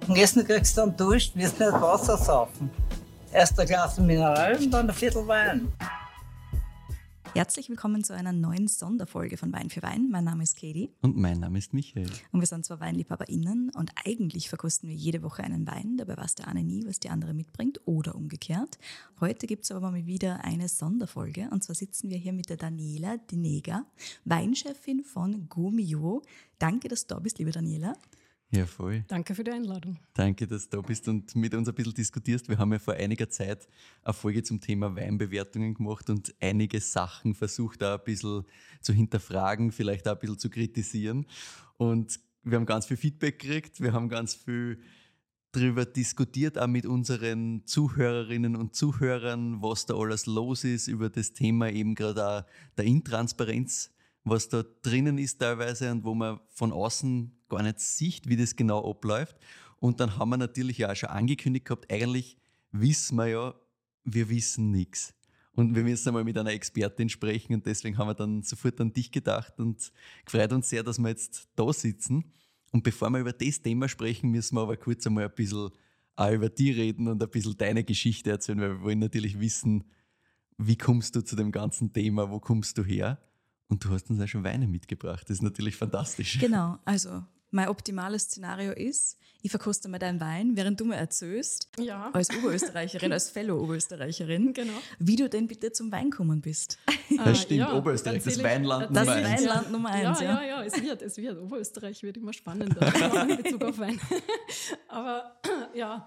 Am Essen kriegst du dann Durst, wirst nicht Wasser saufen. Erst ein Glas Mineral und dann ein Viertel Wein. Herzlich willkommen zu einer neuen Sonderfolge von Wein für Wein. Mein Name ist Katie. Und mein Name ist Michael. Und wir sind zwar WeinliebhaberInnen und eigentlich verkosten wir jede Woche einen Wein. Dabei weiß der eine nie, was die andere mitbringt oder umgekehrt. Heute gibt es aber mal wieder eine Sonderfolge. Und zwar sitzen wir hier mit der Daniela Dinega, Weinchefin von Gomio. Danke, dass du da bist, liebe Daniela. Ja, voll. Danke für die Einladung. Danke, dass du da bist und mit uns ein bisschen diskutierst. Wir haben ja vor einiger Zeit eine Folge zum Thema Weinbewertungen gemacht und einige Sachen versucht auch ein bisschen zu hinterfragen, vielleicht auch ein bisschen zu kritisieren. Und wir haben ganz viel Feedback gekriegt, wir haben ganz viel darüber diskutiert, auch mit unseren Zuhörerinnen und Zuhörern, was da alles los ist, über das Thema eben gerade auch der Intransparenz, was da drinnen ist teilweise und wo man von außen gar nicht sieht, wie das genau abläuft. Und dann haben wir natürlich ja auch schon angekündigt gehabt, eigentlich wissen wir ja, wir wissen nichts. Und wir müssen einmal mit einer Expertin sprechen und deswegen haben wir dann sofort an dich gedacht und gefreut uns sehr, dass wir jetzt da sitzen. Und bevor wir über das Thema sprechen, müssen wir aber kurz einmal ein bisschen auch über dich reden und ein bisschen deine Geschichte erzählen, weil wir wollen natürlich wissen, wie kommst du zu dem ganzen Thema, wo kommst du her? Und du hast uns auch schon Weine mitgebracht. Das ist natürlich fantastisch. Genau, also mein optimales Szenario ist, ich verkoste mal deinen Wein, während du mir erzählst, Ja. als Oberösterreicherin, als Fellow-Oberösterreicherin, Genau. wie du denn bitte zum Wein gekommen bist. Das stimmt, ja, Oberösterreich, das erzähl ich- Weinland Das Nummer eins. Weinland Nummer eins, ja. Ja, es wird. Oberösterreich wird immer spannender in Bezug auf Wein. Aber ja,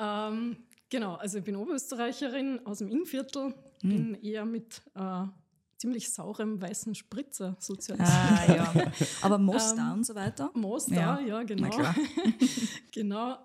genau, also ich bin Oberösterreicherin aus dem Innviertel, bin eher mit ziemlich saurem weißen Spritzer sozialisiert. Ah, ja. Aber Mostar und so weiter? Mostar, ja, genau. Na klar. Genau.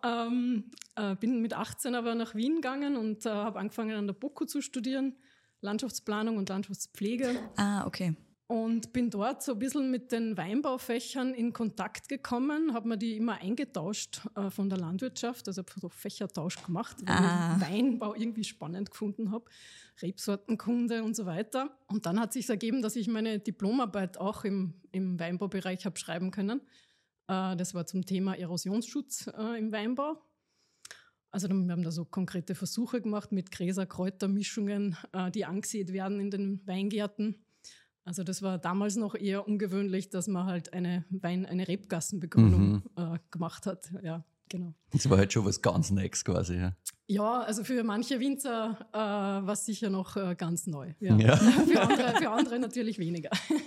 Bin mit 18 aber nach Wien gegangen und habe angefangen an der BOKU zu studieren, Landschaftsplanung und Landschaftspflege. Ah, okay. Und bin dort so ein bisschen mit den Weinbaufächern in Kontakt gekommen, habe mir die immer eingetauscht von der Landwirtschaft, also habe so Fächertausch gemacht, weil ich Weinbau irgendwie spannend gefunden habe, Rebsortenkunde und so weiter. Und dann hat sich ergeben, dass ich meine Diplomarbeit auch im Weinbaubereich habe schreiben können. Das war zum Thema Erosionsschutz im Weinbau. Also wir haben da so konkrete Versuche gemacht mit Gräser-Kräuter-Mischungen, die angesät werden in den Weingärten. Also das war damals noch eher ungewöhnlich, dass man halt eine Rebgassenbegrünung gemacht hat. Ja, genau. Das war halt schon was ganz Neues quasi. Ja. Ja, also für manche Winzer war es sicher noch ganz neu. Ja. Ja. Für andere natürlich weniger.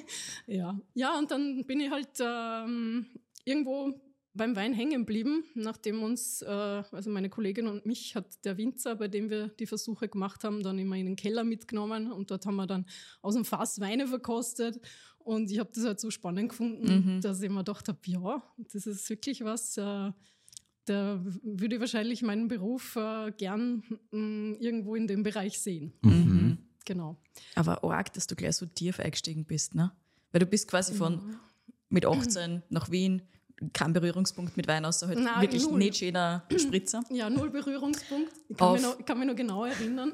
Ja, und dann bin ich halt irgendwo beim Wein hängen geblieben, nachdem uns, also meine Kollegin und mich, hat der Winzer, bei dem wir die Versuche gemacht haben, dann immer in den Keller mitgenommen und dort haben wir dann aus dem Fass Weine verkostet und ich habe das halt so spannend gefunden, dass ich mir gedacht habe, ja, das ist wirklich was, da würde ich wahrscheinlich meinen Beruf gern irgendwo in dem Bereich sehen. Genau. Aber arg, dass du gleich so tief eingestiegen bist, ne? Weil du bist quasi von mit 18 nach Wien, kein Berührungspunkt mit Wein, außer halt Nein, wirklich null. nicht schöner Spritzer. Ja, null Berührungspunkt. Ich kann mich noch genau erinnern.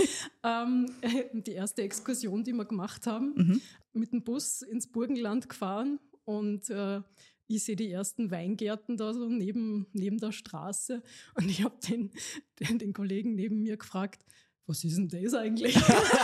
Die erste Exkursion, die wir gemacht haben, mit dem Bus ins Burgenland gefahren und ich sehe die ersten Weingärten da so neben der Straße und ich habe den Kollegen neben mir gefragt, was ist denn das eigentlich?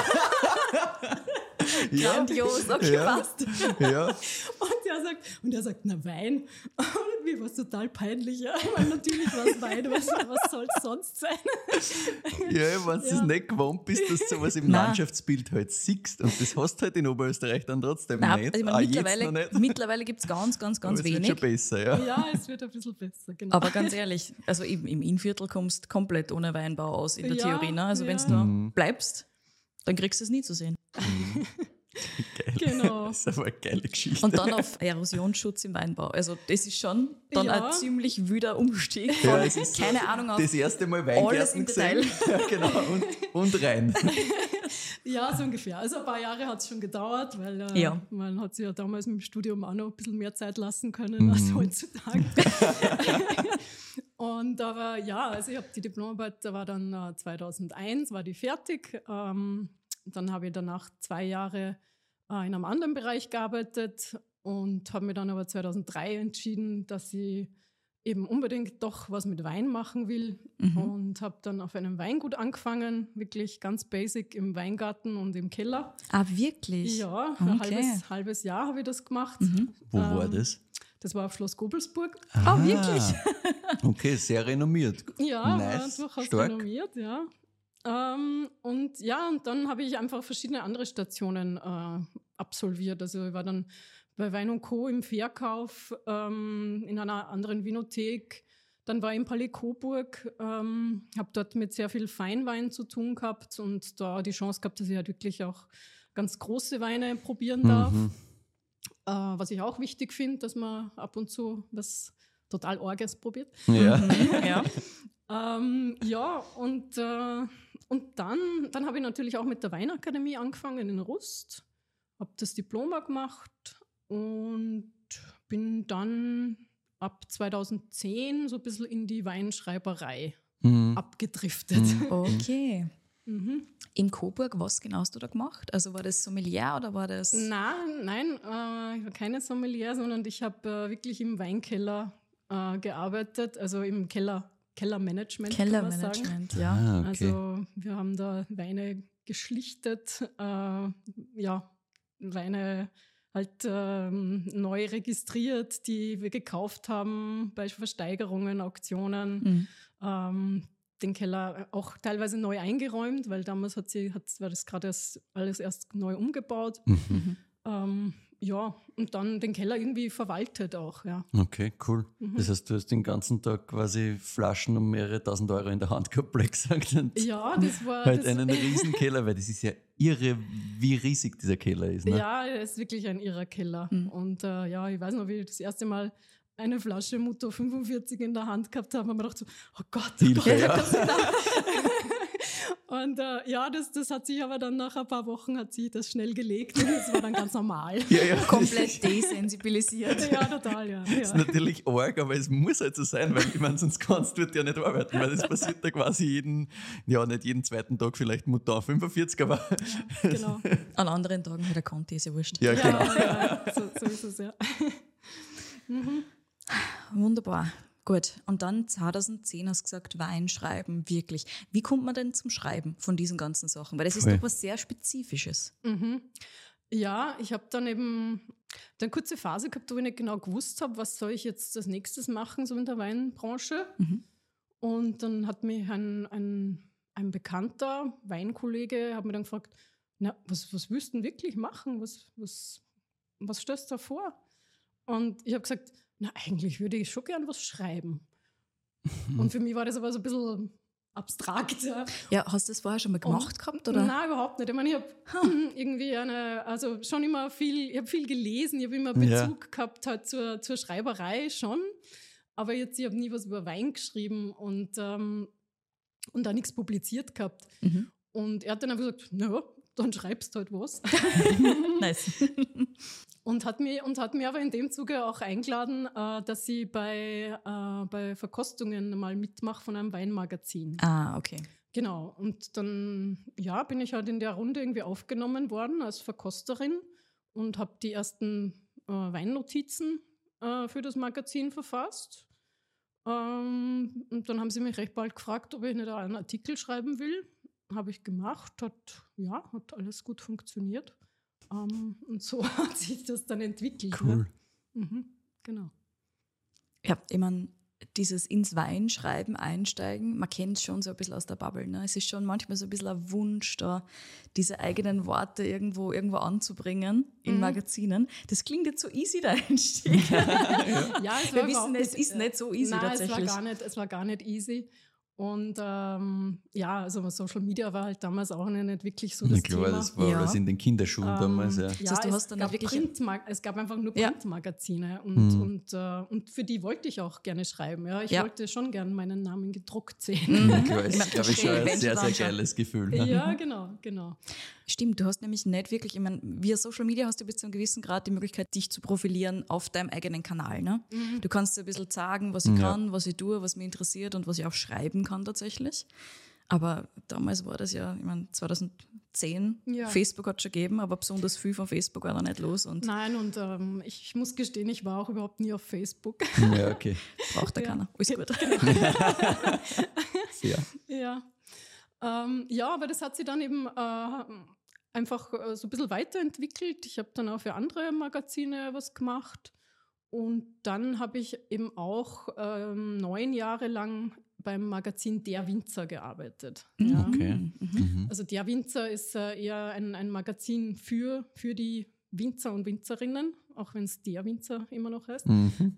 Grandios, okay, passt. Ja. Und er sagt, na Wein. Und mir war es total peinlich. Ja. Ich meine, natürlich war es Wein, was soll es sonst sein? Ja, wenn du es nicht gewohnt bist, dass du sowas im Nein. Landschaftsbild halt siehst. Und das hast du halt in Oberösterreich dann trotzdem Nein, nicht. also ich meine, Jetzt noch nicht. mittlerweile gibt es ganz Aber es wird wenig. schon besser, ja. Ja, es wird ein bisschen besser, genau. Aber ganz ehrlich, also im Innviertel kommst du komplett ohne Weinbau aus in der Ja, Theorie. Ne? Also ja. wenn du da bleibst, dann kriegst du es nie zu sehen. Geil. Genau. Das ist aber eine geile Geschichte. Und dann auf Erosionsschutz im Weinbau. Also das ist schon dann Ja. ein ziemlich wüder Umstieg von, Ja, es ist keine Ahnung, auf das erste Mal alles Weingärten im Detail. gesehen. Ja, genau. Und rein. Ja, so ungefähr. Also ein paar Jahre hat es schon gedauert, weil Ja. man hat sich ja damals im Studium auch noch ein bisschen mehr Zeit lassen können als heutzutage. Und aber ja, also ich habe die Diplomarbeit, da war dann 2001, war die fertig. Dann habe ich danach 2 Jahre in einem anderen Bereich gearbeitet und habe mir dann aber 2003 entschieden, dass ich eben unbedingt doch was mit Wein machen will und habe dann auf einem Weingut angefangen, wirklich ganz basic im Weingarten und im Keller. Ah, wirklich? Ja, für ein halbes Jahr habe ich das gemacht. Wo war das? Das war auf Schloss Gobelsburg. Ah, wirklich? Okay, sehr renommiert. Ja, nice. war durchaus Stark. renommiert, ja. Und dann habe ich einfach verschiedene andere Stationen absolviert. Also ich war dann bei Wein & Co. im Verkauf, in einer anderen Vinothek. Dann war ich im Palais Coburg, habe dort mit sehr viel Feinwein zu tun gehabt und da die Chance gehabt, dass ich halt wirklich auch ganz große Weine probieren darf. Was ich auch wichtig finde, dass man ab und zu was total Orges probiert. Ja. Ja. Und dann habe ich natürlich auch mit der Weinakademie angefangen in Rust, habe das Diplom gemacht und bin dann ab 2010 so ein bisschen in die Weinschreiberei abgedriftet. Okay. Im Coburg, was genau hast du da gemacht? Also war das Sommelier oder war das... Nein, ich war keine Sommelier, sondern ich habe wirklich im Weinkeller gearbeitet, also im Kellermanagement. Kellermanagement, ja. Ah, okay. Also wir haben da Weine geschlichtet, Weine halt neu registriert, die wir gekauft haben bei Versteigerungen, Auktionen. Den Keller auch teilweise neu eingeräumt, weil damals war das gerade alles erst neu umgebaut. Und dann den Keller irgendwie verwaltet auch, ja. Okay, cool. Das heißt, du hast den ganzen Tag quasi Flaschen um mehrere tausend Euro in der Hand gehabt, blöd gesagt. Und Ja, das war... halt einen riesen Keller, weil das ist ja irre, wie riesig dieser Keller ist. Ne? Ja, er ist wirklich ein irrer Keller. Und ich weiß noch, wie ich das erste Mal eine Flasche Mutto 45 in der Hand gehabt habe, haben wir gedacht so, oh Gott, Hilfe, ja. Und das hat sich aber dann nach ein paar Wochen hat sich das schnell gelegt und das war dann ganz normal. Ja. Komplett desensibilisiert. Ja, total, ja. Das ist natürlich arg, aber es muss halt so sein, weil ich meine, sonst kannst du ja nicht arbeiten, weil das passiert da quasi nicht jeden zweiten Tag vielleicht Mouton 45, aber... Genau. An anderen Tagen halt der Conti, ist ja wurscht. Ja, genau. Ja, so ist es, ja. Wunderbar. Gut, und dann 2010 hast du gesagt, Wein schreiben, wirklich. Wie kommt man denn zum Schreiben von diesen ganzen Sachen? Weil das ist doch was sehr Spezifisches. Ja, ich habe dann eben eine kurze Phase gehabt, wo ich nicht genau gewusst habe, was soll ich jetzt als nächstes machen, so in der Weinbranche. Und dann hat mich ein bekannter Weinkollege hat mir dann gefragt, na, was willst du denn wirklich machen? Was stellst du da vor? Und ich habe gesagt, na, eigentlich würde ich schon gern was schreiben. Und für mich war das aber so ein bisschen abstrakt. Ja, hast du das vorher schon mal gemacht gehabt? Oder? Nein, überhaupt nicht. Ich meine, ich habe irgendwie schon immer ich habe viel gelesen, ich habe immer Bezug gehabt halt zur Schreiberei schon. Aber ich habe nie was über Wein geschrieben und da nichts publiziert gehabt. Und er hat dann einfach gesagt, na, dann schreibst du halt was. Nice. Und hat mir aber in dem Zuge auch eingeladen, dass ich bei Verkostungen mal mitmache von einem Weinmagazin. Ah, okay. Genau. Und dann bin ich halt in der Runde irgendwie aufgenommen worden als Verkosterin und habe die ersten Weinnotizen für das Magazin verfasst. Und dann haben sie mich recht bald gefragt, ob ich nicht einen Artikel schreiben will. Habe ich gemacht, hat alles gut funktioniert. Und so hat sich das dann entwickelt. Cool. Ne? Genau. Ja, ich meine, dieses ins Weinschreiben einsteigen, man kennt es schon so ein bisschen aus der Bubble. Ne? Es ist schon manchmal so ein bisschen ein Wunsch, da diese eigenen Worte irgendwo anzubringen in Magazinen. Das klingt jetzt so easy, der Einstieg. Ja, Wir wissen, es ist nicht so easy tatsächlich. Es war gar nicht easy. Und also Social Media war halt damals auch nicht wirklich so das Thema. Das war alles in den Kinderschuhen damals. Ja. Das heißt, du hast dann es gab einfach nur Printmagazine und für die wollte ich auch gerne schreiben. Ja. Ich wollte schon gerne meinen Namen gedruckt sehen. Ich weiß, glaube ich, schon ein sehr, sehr geiles Gefühl. Ne? Ja, genau. Stimmt, du hast nämlich nicht wirklich, ich meine, via Social Media hast du bis zu einem gewissen Grad die Möglichkeit, dich zu profilieren auf deinem eigenen Kanal. Ne? Du kannst ein bisschen sagen, was ich kann, was ich tue, was mich interessiert und was ich auch schreiben kann tatsächlich. Aber damals war das ja, ich meine, 2010, Ja. Facebook hat es schon gegeben, aber besonders viel von Facebook war da nicht los und Nein, und ich muss gestehen, ich war auch überhaupt nie auf Facebook. Ja, okay. braucht da Ja. keiner. Alles gut. Fair. Ja. Ja, aber das hat sich dann eben einfach so ein bisschen weiterentwickelt. Ich habe dann auch für andere Magazine was gemacht. Und dann habe ich eben auch 9 Jahre lang beim Magazin Der Winzer gearbeitet. Ja. Okay. Mhm. Also Der Winzer ist eher ein Magazin für die Winzer und Winzerinnen, auch wenn es Der Winzer immer noch heißt. Mhm.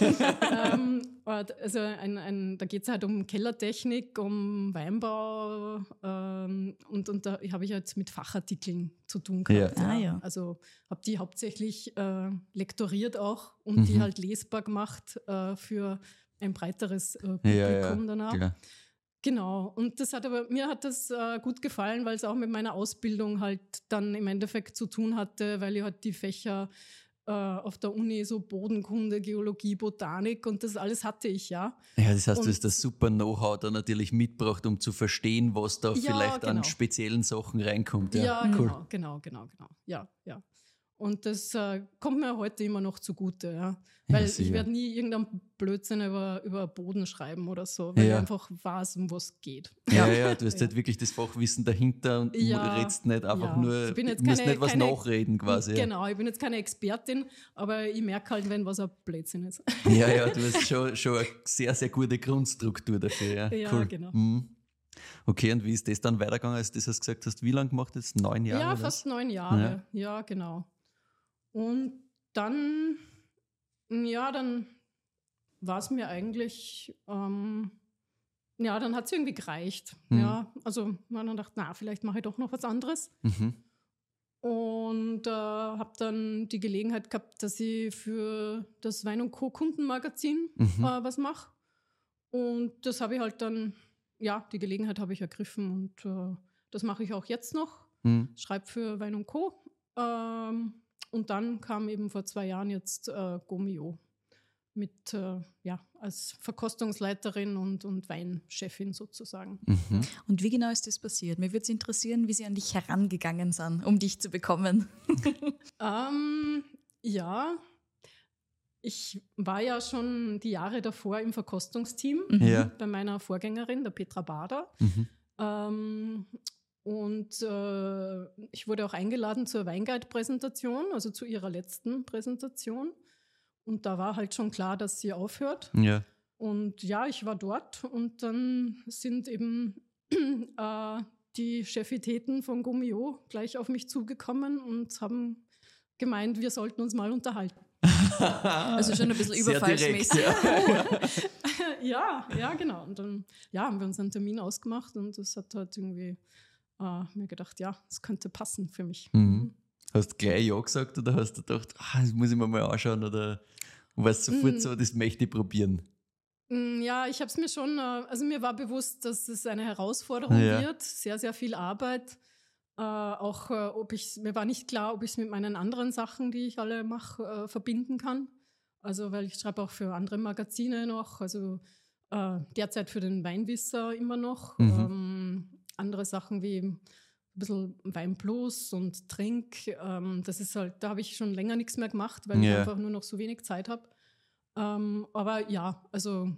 Also da geht es halt um Kellertechnik, um Weinbau und da habe ich jetzt mit Fachartikeln zu tun gehabt. Ja. Ah, ja. Also habe die hauptsächlich lektoriert auch und die halt lesbar gemacht für ein breiteres Publikum danach. Klar. Genau, und mir hat das gut gefallen, weil es auch mit meiner Ausbildung halt dann im Endeffekt zu tun hatte, weil ich halt die Fächer auf der Uni so Bodenkunde, Geologie, Botanik und das alles hatte ich, ja. Ja, das heißt, Und- du hast das super Know-how da natürlich mitgebracht, um zu verstehen, was da Ja, vielleicht an genau. speziellen Sachen reinkommt. Ja, cool. genau. Ja. Und das kommt mir heute immer noch zugute, ja. Weil ich sicher. werde nie irgendeinen Blödsinn über Boden schreiben oder so, weil Ja. ich einfach weiß, um was es geht. Ja, du hast Ja. halt wirklich das Fachwissen dahinter und Ja, redest nicht einfach ja. nur, Ich bin jetzt musst keine- nicht was keine- nachreden quasi. Genau, ich bin jetzt keine Expertin, aber ich merke halt, wenn was ein Blödsinn ist. Ja, du hast schon eine sehr, sehr gute Grundstruktur dafür. Ja, Ja, cool. genau. Mhm. Okay, und wie ist das dann weitergegangen, als du das gesagt hast? Wie lange gemacht jetzt? 9 Jahre? Ja, oder fast was? 9 Jahre. Ja, genau. Und dann war es mir eigentlich, dann hat es irgendwie gereicht. Mhm. Ja, also man hat dann gedacht, vielleicht mache ich doch noch was anderes. Mhm. Und habe dann die Gelegenheit gehabt, dass ich für das Wein & Co. Kundenmagazin was mache. Und das habe ich halt dann, die Gelegenheit habe ich ergriffen und das mache ich auch jetzt noch. Mhm. Schreibe für Wein & Co. Und dann kam eben vor 2 Jahren jetzt Gomio mit, als Verkostungsleiterin und Weinchefin sozusagen. Mhm. Und wie genau ist das passiert? Mir würde es interessieren, wie sie an dich herangegangen sind, um dich zu bekommen. Ja, ich war ja schon die Jahre davor im Verkostungsteam Ja. bei meiner Vorgängerin, der Petra Bader. Mhm. Und ich wurde auch eingeladen zur Weinguide-Präsentation, also zu ihrer letzten Präsentation. Und da war halt schon klar, dass sie aufhört. Ja. Und ja, ich war dort und dann sind eben die Chefitäten von Gomio gleich auf mich zugekommen und haben gemeint, wir sollten uns mal unterhalten. Also schon ein bisschen Sehr überfallsmäßig. direkt, ja. Ja, genau. Und dann haben wir uns einen Termin ausgemacht und das hat halt irgendwie mir gedacht, das könnte passen für mich. Mhm. Hast du gleich Ja gesagt oder hast du gedacht, das muss ich mir mal anschauen oder warst du sofort so, das möchte ich probieren? Ja, ich habe es mir schon, also mir war bewusst, dass es eine Herausforderung Ja. wird, sehr, sehr viel Arbeit. Auch mir war nicht klar, ob ich es mit meinen anderen Sachen, die ich alle mache, verbinden kann. Also, weil ich schreibe auch für andere Magazine noch, also derzeit für den Weinwisser immer noch. Andere Sachen wie ein bisschen Wein Plus und Trink, das ist halt, da habe ich schon länger nichts mehr gemacht, weil ich Ja. einfach nur noch so wenig Zeit habe. Aber ja, also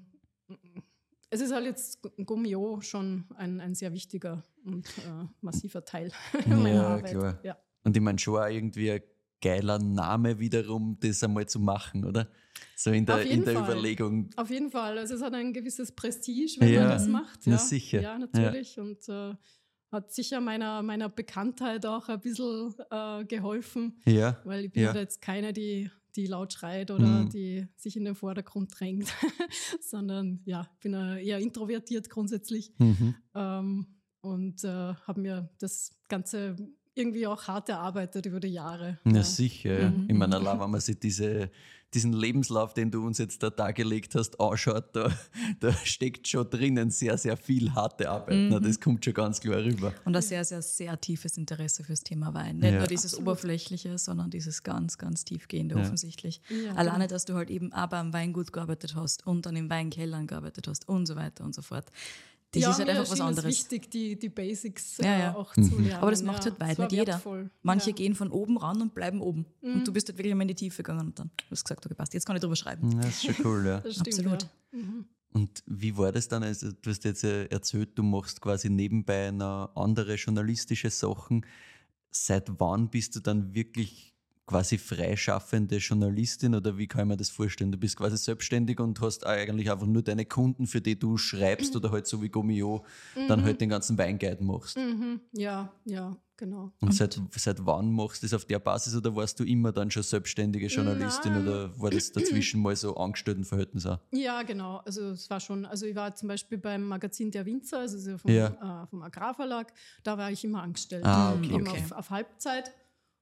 es ist halt jetzt Gomio schon ein sehr wichtiger und massiver Teil meiner Ja, Arbeit. klar. Ja. Und ich meine schon auch irgendwie ein geiler Name wiederum, das einmal zu machen, oder? So in Auf der jeden Fall. Überlegung. Auf jeden Fall. Also es hat ein gewisses Prestige, wenn Ja. man das macht. Na Ja, sicher. Ja, natürlich. Und hat sicher meiner Bekanntheit auch ein bisschen geholfen, Ja. weil ich bin Ja. halt jetzt keine, die laut schreit oder Mhm. die sich in den Vordergrund drängt, sondern ich bin eher introvertiert grundsätzlich. Mhm. Und habe mir das Ganze irgendwie auch hart erarbeitet über die Jahre. Na Ja. sicher, ja. Mhm. Ich meine, allein, wenn man sich diesen Lebenslauf, den du uns jetzt da dargelegt hast, anschaut, da steckt schon drinnen sehr, sehr viel harte Arbeit. Mhm. Na, das kommt schon ganz klar rüber. Und ein sehr, sehr, sehr tiefes Interesse fürs Thema Wein. Nicht Ja. nur dieses Absolut. Oberflächliche, sondern dieses ganz, ganz tiefgehende Ja. offensichtlich. Ja, Alleine, genau. dass du halt eben auch beim Weingut gearbeitet hast und dann im Weinkellern gearbeitet hast und so weiter und so fort. Das ist halt mir einfach was erschien es anderes. wichtig, die Basics Ja. auch zu lernen. Aber das macht halt das weit war nicht jeder. wertvoll. Manche Ja. gehen von oben ran und bleiben oben. Und du bist halt wirklich immer in die Tiefe gegangen und dann hast du gesagt, okay, passt, jetzt kann ich drüber schreiben. Das ist schon cool, ja. Das stimmt, Absolut. Ja. Und wie war das dann? Also, du hast jetzt erzählt, du machst quasi nebenbei noch andere journalistische Sachen. Seit wann bist du dann wirklich quasi freischaffende Journalistin oder wie kann ich mir das vorstellen? Du bist quasi selbstständig und hast eigentlich einfach nur deine Kunden, für die du schreibst oder halt so wie Gomio dann halt den ganzen Weinguide machst. Ja, genau. Und seit wann machst du das auf der Basis oder warst du immer dann schon selbstständige Journalistin Nein. oder war das dazwischen mal so Angestelltenverhältnis auch? Ja, genau. Also es war schon, also ich war zum Beispiel beim Magazin Der Winzer, also so vom Agrarverlag, da war ich immer angestellt. Okay. Immer Okay. auf Halbzeit,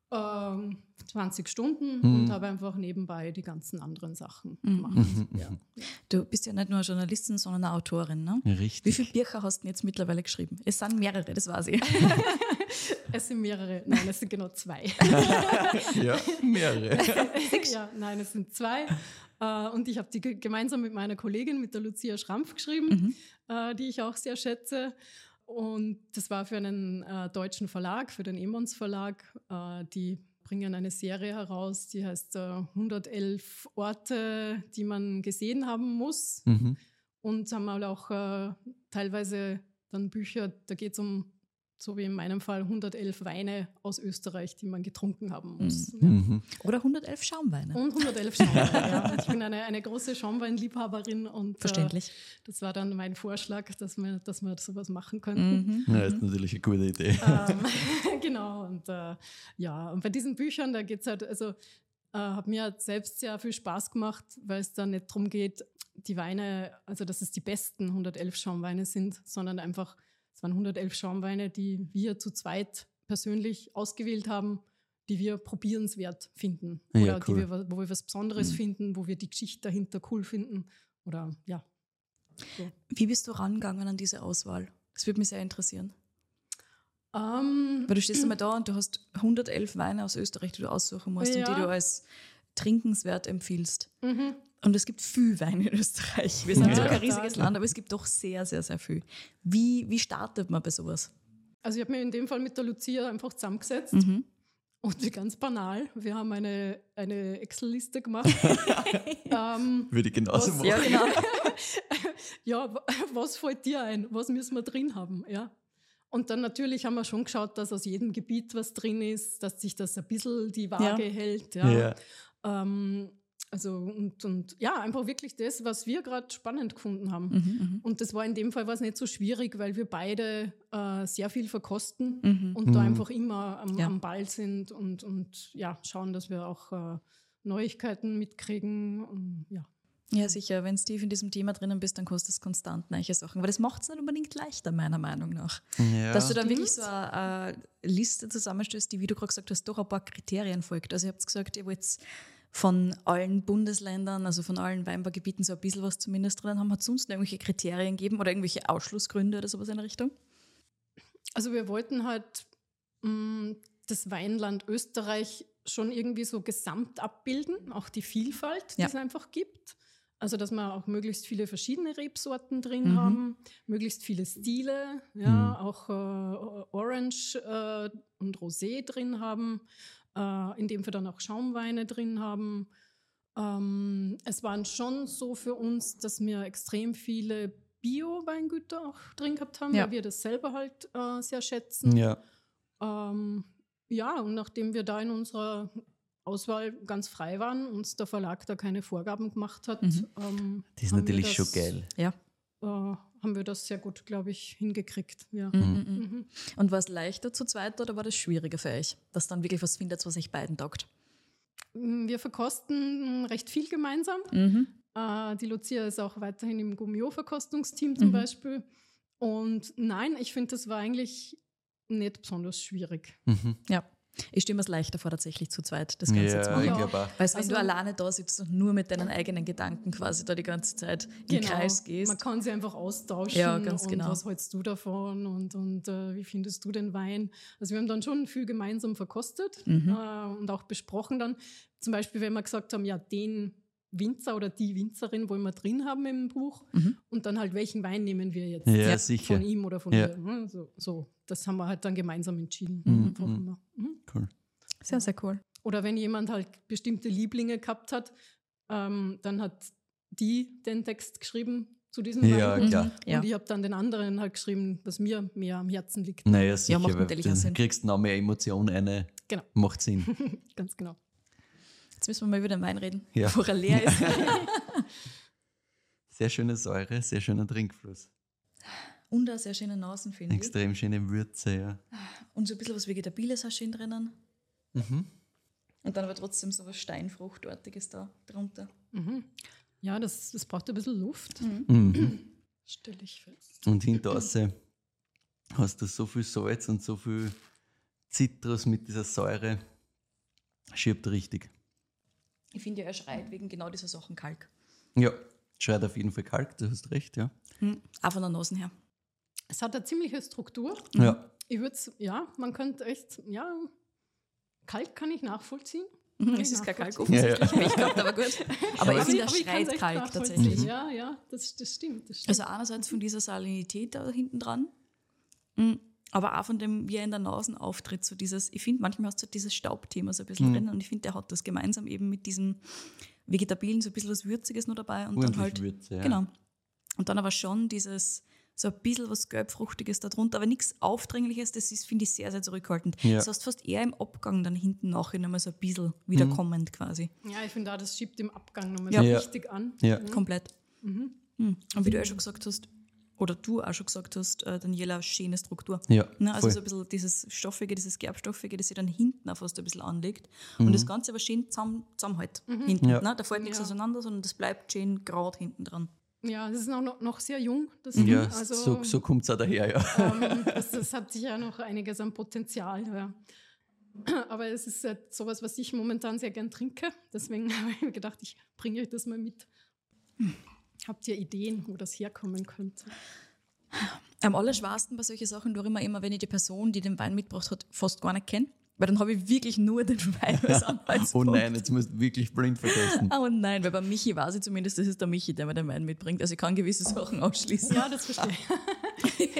20 Stunden und habe einfach nebenbei die ganzen anderen Sachen gemacht. Ja. Du bist ja nicht nur Journalistin, sondern eine Autorin, ne? Richtig. Wie viele Bücher hast du denn jetzt mittlerweile geschrieben? Es sind mehrere, das weiß ich. Es sind mehrere, nein, es sind genau 2. Ja, mehrere. Ja, nein, es sind 2. Und ich habe die gemeinsam mit meiner Kollegin, mit der Lucia Schrampf, geschrieben, die ich auch sehr schätze. Und das war für einen deutschen Verlag, für den Emons Verlag. Die bringen eine Serie heraus, die heißt 111 Orte, die man gesehen haben muss. Und haben auch teilweise dann Bücher, da geht es um, so wie in meinem Fall, 111 Weine aus Österreich, die man getrunken haben muss. Ja. Oder 111 Schaumweine. Und 111 Schaumweine, ja. Ich bin eine große Schaumweinliebhaberin und Verständlich. das war dann mein Vorschlag, dass wir sowas machen könnten. Ja, ist natürlich eine gute Idee. Genau, und und bei diesen Büchern, da geht es halt, also hat mir halt selbst sehr viel Spaß gemacht, weil es da nicht darum geht, die Weine, also dass es die besten 111 Schaumweine sind, sondern einfach, es waren 111 Schaumweine, die wir zu zweit persönlich ausgewählt haben, die wir probierenswert finden. Ja, Oder cool. wo wir was Besonderes finden, wo wir die Geschichte dahinter cool finden. Oder ja. So. Wie bist du rangegangen an diese Auswahl? Das würde mich sehr interessieren. Ähm, Weil du stehst einmal da und du hast 111 Weine aus Österreich, die du aussuchen musst und Ja. die du als trinkenswert empfiehlst. mhm. Und es gibt viel Wein in Österreich. Wir sind zwar Ja. kein riesiges Land, aber es gibt doch sehr, sehr, sehr viel. Wie startet man bei sowas? Also ich habe mir in dem Fall mit der Lucia einfach zusammengesetzt und wie ganz banal, wir haben eine Excel-Liste gemacht. Würde ich genauso machen. Ja, genau. Ja, was fällt dir ein? Was müssen wir drin haben? Ja. Und dann natürlich haben wir schon geschaut, dass aus jedem Gebiet was drin ist, dass sich das ein bisschen die Waage hält. Ja. Also und ja, einfach wirklich das, was wir gerade spannend gefunden haben. Und das war in dem Fall was nicht so schwierig, weil wir beide sehr viel verkosten und da einfach immer am Ball sind und ja, schauen, dass wir auch Neuigkeiten mitkriegen. Und, ja. Ja, sicher. Wenn du tief in diesem Thema drinnen bist, dann kostet es konstant neue Sachen. Aber das macht es nicht unbedingt leichter, meiner Meinung nach. Ja. Dass du dann wirklich so eine Liste zusammenstößt, die, wie du gerade gesagt hast, doch ein paar Kriterien folgt. Also ihr habt gesagt, ihr wollt von allen Bundesländern, also von allen Weinbaugebieten so ein bisschen was zumindest drin haben. Hat es sonst noch irgendwelche Kriterien gegeben oder irgendwelche Ausschlussgründe oder sowas in der Richtung? Also wir wollten halt das Weinland Österreich schon irgendwie so gesamt abbilden, auch die Vielfalt, die es einfach gibt. Also dass wir auch möglichst viele verschiedene Rebsorten drin haben, möglichst viele Stile, ja, auch Orange und Rosé drin haben, in dem wir dann auch Schaumweine drin haben. Es waren schon so für uns, dass wir extrem viele Bio-Weingüter auch drin gehabt haben, weil wir das selber halt sehr schätzen. Ja. Ja, und nachdem wir da in unserer Auswahl ganz frei waren, uns der Verlag da keine Vorgaben gemacht hat, Das ist natürlich schon geil. Ja. haben wir das sehr gut, glaube ich, hingekriegt. Ja. Und war es leichter zu zweit oder war das schwieriger für euch, dass dann wirklich was findet, was euch beiden taugt? Wir verkosten recht viel gemeinsam. Die Lucia ist auch weiterhin im Gomio-Verkostungsteam zum Beispiel. Und nein, ich finde, das war eigentlich nicht besonders schwierig. Ja. Ich stelle mir es leichter vor, tatsächlich zu zweit das Ganze zu machen. ich glaube auch. Weil wenn du alleine da sitzt und nur mit deinen eigenen Gedanken quasi da die ganze Zeit im Kreis gehst. Man kann sie einfach austauschen. Ja, ganz und genau. was hältst du davon und wie findest du den Wein? Also wir haben dann schon viel gemeinsam verkostet und auch besprochen dann. Zum Beispiel, wenn wir gesagt haben, ja, den Winzer oder die Winzerin wollen wir drin haben im Buch und dann halt, welchen Wein nehmen wir jetzt Ja, sicher. von ihm oder von Ja. ihr. Ne? So, das haben wir halt dann gemeinsam entschieden. Einfach immer. Cool. Sehr, sehr cool. Oder wenn jemand halt bestimmte Lieblinge gehabt hat, dann hat die den Text geschrieben zu diesem Ja, Wein. klar. Und Ja. ich habe dann den anderen halt geschrieben, was mir mehr am Herzen liegt. Naja, sicher, macht weil natürlich auch du Sinn. kriegst noch mehr Emotionen rein. Genau. Macht Sinn. Ganz genau. Jetzt müssen wir mal über den Wein reden, Ja. bevor er leer ist. Sehr schöne Säure, sehr schöner Trinkfluss. Und auch sehr schöne Nasen, finde ich. Extrem schöne Würze, ja. Und so ein bisschen was Vegetabiles auch schön drinnen. Mhm. Und dann aber trotzdem so was Steinfruchtartiges da drunter. Ja, das braucht ein bisschen Luft, Mhm. stelle ich fest. Und hinter raus hast du so viel Salz und so viel Zitrus mit dieser Säure. Schiebt richtig. Ich finde ja, er schreit wegen genau dieser Sachen Kalk. Ja, schreit auf jeden Fall Kalk, du hast recht, ja. Auch von der Nase her. Es hat eine ziemliche Struktur. Ja, Ich würde man könnte echt, Kalk kann ich nachvollziehen. Es ist kein Kalk nachvollziehen. offensichtlich. Pech gehabt, aber gut. Aber ich finde, er Aber ich kann's schreit echt Kalk nachvollziehen. tatsächlich. Ja, das stimmt. Also einerseits von dieser Salinität da hinten dran, aber auch von dem, wie er in der Nase auftritt. So dieses, ich finde, manchmal hast du dieses Staubthema so ein bisschen drin und ich finde, der hat das gemeinsam eben mit diesem Vegetabilen so ein bisschen was Würziges noch dabei und dann ordentlich halt, Würze, ja. genau. Und dann aber schon dieses, so ein bisschen was Gelbfruchtiges da drunter, aber nichts Aufdringliches, das ist, finde ich, sehr, sehr zurückhaltend. Ja. Das heißt, fast eher im Abgang dann hinten nachher nochmal so ein bisschen wiederkommend quasi. Ja, ich finde auch, das schiebt im Abgang nochmal Ja. so Ja. richtig an. Ja. Komplett. Und wie du auch schon gesagt hast, oder du auch schon gesagt hast, Daniela, schöne Struktur. Ja, Ne, also voll. so ein bisschen dieses Stoffige, dieses Gerbstoffige, das sich dann hinten auch fast ein bisschen anlegt. Und das Ganze aber schön zusammenhält hinten. Ja. Ne? Da fällt nichts Ja. auseinander, sondern das bleibt schön gerade hinten dran. Ja, das ist noch sehr jung. Das Ja, also, so kommt es auch daher, ja. das hat sicher noch einiges an Potenzial. Ja. Aber es ist halt sowas, was ich momentan sehr gern trinke. Deswegen habe ich mir gedacht, ich bringe euch das mal mit. Habt ihr Ideen, wo das herkommen könnte? Am allerschwersten bei solchen Sachen tue ich immer, wenn ich die Person, die den Wein mitgebracht hat, fast gar nicht kenne. Weil dann habe ich wirklich nur den Wein als Oh Anhaltspunkt. nein, jetzt musst du wirklich blind vergessen. Oh nein, weil bei Michi weiß ich zumindest, das ist der Michi, der mir den Wein mitbringt. Also ich kann gewisse Sachen ausschließen. Ja, das verstehe ich.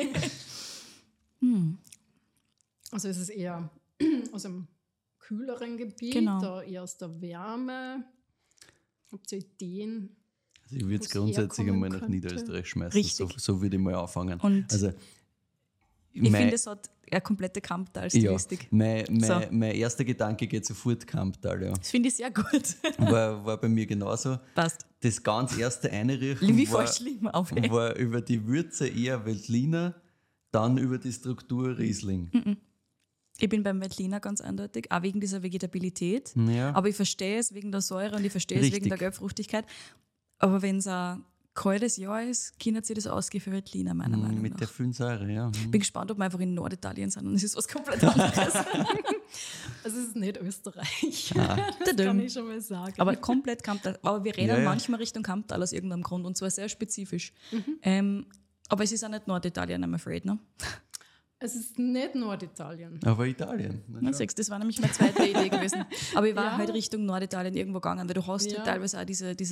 Also es ist eher aus einem kühleren Gebiet, Genau. da eher aus der Wärme. Habt ihr Ideen? Also ich würde es Wo's grundsätzlich herkommen einmal nach könnte. Niederösterreich schmeißen. Richtig. So würde ich mal anfangen. Und also, ich finde, es hat eine komplette Kamptal-Stilistik. mein erster Gedanke geht sofort Kamptal, ja. Das finde ich sehr gut. War bei mir genauso. Passt. Das ganz erste Einriechen Wie voll schlimm auf. war über die Würze eher Veltliner, dann über die Struktur Riesling. Ich bin beim Veltliner ganz eindeutig, auch wegen dieser Vegetabilität. Ja. Aber ich verstehe es wegen der Säure und ich verstehe es wegen Richtig. der Gelbfruchtigkeit. Aber wenn es ein kaltes Jahr ist, kann sich das ausgehen für Veltliner, meiner Meinung Mit der nach. vielen Säure, ja. Ich bin gespannt, ob wir einfach in Norditalien sind und es ist was komplett anderes. Also es ist nicht Österreich. Ah. Das kann ich schon mal sagen. Aber komplett Kamptal. Aber wir rennen Ja, ja. manchmal Richtung Kamptal aus irgendeinem Grund und zwar sehr spezifisch. Aber es ist auch nicht Norditalien, I'm afraid. Ne? es ist nicht Norditalien. Aber Italien. Na, siehst, das war nämlich meine zweite Idee gewesen. Aber ich war Ja. halt Richtung Norditalien irgendwo gegangen, weil du hast Ja. halt teilweise auch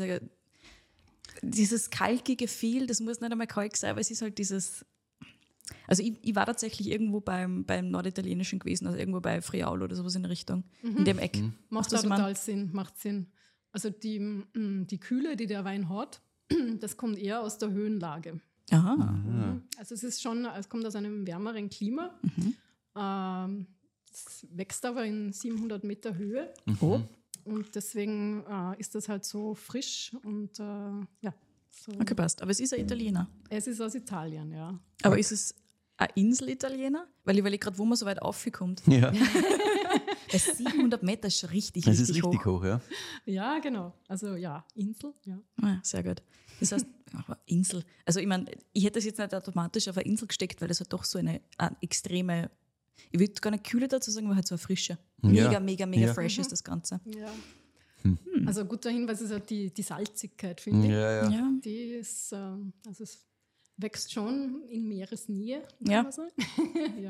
dieses kalkige Feel, das muss nicht einmal kalk sein, aber es ist halt dieses. Also ich war tatsächlich irgendwo beim Norditalienischen gewesen, also irgendwo bei Friaul oder sowas in der Richtung, in dem Eck. Macht Weißt du, was auch ich mein? total Sinn, macht Sinn. Also die Kühle, die der Wein hat, das kommt eher aus der Höhenlage. Aha. Also es kommt aus einem wärmeren Klima. Es wächst aber in 700 Meter Höhe. Oh. Und deswegen ist das halt so frisch und ja. So. Okay, passt. Aber es ist ein Italiener. Es ist aus Italien, ja. Aber ist es ein Insel-Italiener? Weil ich überlege gerade, wo man so weit aufkommt. Ja, Bei 700 Meter ist schon richtig, das richtig ist richtig hoch, ja. Ja, genau. Also ja, Insel, ja. Ah, sehr gut. Das heißt, aber Insel. Also ich meine, ich hätte das jetzt nicht automatisch auf eine Insel gesteckt, weil das halt doch so eine extreme, ich würde gar nicht kühle dazu sagen, aber halt so eine frische. Ja. Mega Ja. fresh ist das Ganze. Ja. Also ein guter Hinweis ist halt die Salzigkeit, finde ich. Ja. Ja. Die ist, also es wächst schon in Meeresnähe, Ja. kann man sagen. Ja.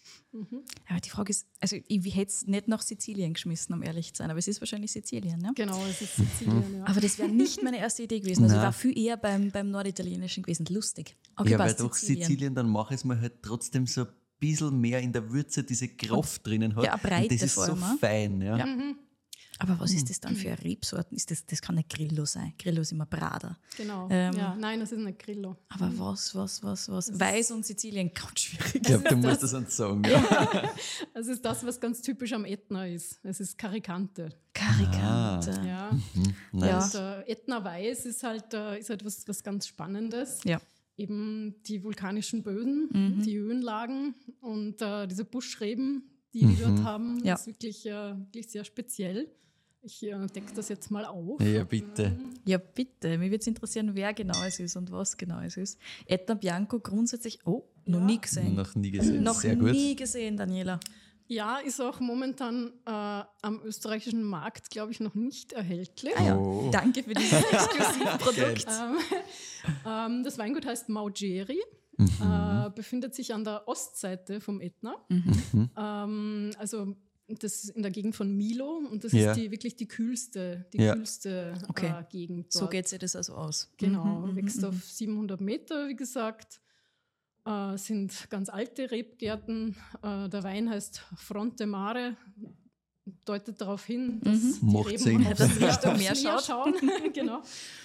Aber die Frage ist, also ich hätte es nicht nach Sizilien geschmissen, um ehrlich zu sein, aber es ist wahrscheinlich Sizilien, ne? Genau, es ist Sizilien, ja. Aber das wäre nicht meine erste Idee gewesen. Also ich Nein. war viel eher beim Norditalienischen gewesen. Lustig. Okay, Ja, weil passt, durch Sizilien, dann mache ich es mir halt trotzdem so ein bisschen mehr in der Würze diese Kraft drinnen hat. Ja, eine Breite und das ist vor so allem, fein. Ja. Aber was ist das dann für eine Rebsorten? Das kann nicht Grillo sein. Grillo ist immer Brada. Genau. Ähm, Ja, nein, das ist ein Grillo. Aber was? Weiß und Sizilien, ganz schwierig. Ich glaube, du musst das uns sagen. Ja. Das ist das, was ganz typisch am Ätna ist. Es ist Karikante. Karikante. Ja. Nice. Und Ätna Weiß ist halt was ganz Spannendes. Ja. Eben die vulkanischen Böden, die Höhenlagen und diese Buschreben, die die dort haben, Ja. ist wirklich sehr speziell. Ich decke das jetzt mal auf. Ja, bitte. Ja, bitte. Mich würde es interessieren, wer genau es ist und was genau es ist. Etna Bianco grundsätzlich, noch nie gesehen. Noch nie gesehen. Noch Sehr gut. nie gesehen, Daniela. Ja, ist auch momentan am österreichischen Markt, glaube ich, noch nicht erhältlich. Ah ja, Oh. danke für dieses Exklusivprodukt. Das Weingut heißt Maugeri, befindet sich an der Ostseite vom Ätna. Also das ist in der Gegend von Milo und das Ja. ist wirklich die kühlste Okay. Gegend So dort. geht sich das also aus. Genau, wächst auf 700 Meter, wie gesagt. Sind ganz alte Rebgärten. Der Wein heißt Fronte Mare, deutet darauf hin, dass die Macht Reben Sinn. aufs Dass Richtung aufs Meer schaut. schauen. Genau.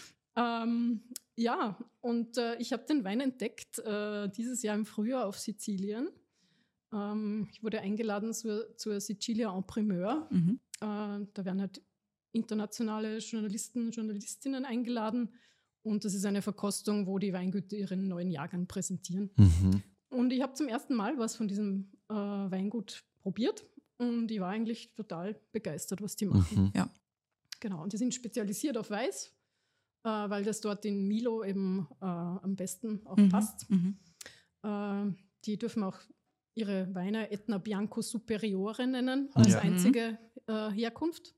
Ja, und ich habe den Wein entdeckt dieses Jahr im Frühjahr auf Sizilien. Ich wurde eingeladen zur Sicilia en Primeur. Da werden halt internationale Journalisten, Journalistinnen eingeladen. Und das ist eine Verkostung, wo die Weingüter ihren neuen Jahrgang präsentieren. Und ich habe zum ersten Mal was von diesem Weingut probiert. Und ich war eigentlich total begeistert, was die machen. Ja. Genau, und die sind spezialisiert auf Weiß, weil das dort in Milo eben am besten auch passt. Die dürfen auch ihre Weine Etna Bianco Superiore nennen, als einzige Herkunft.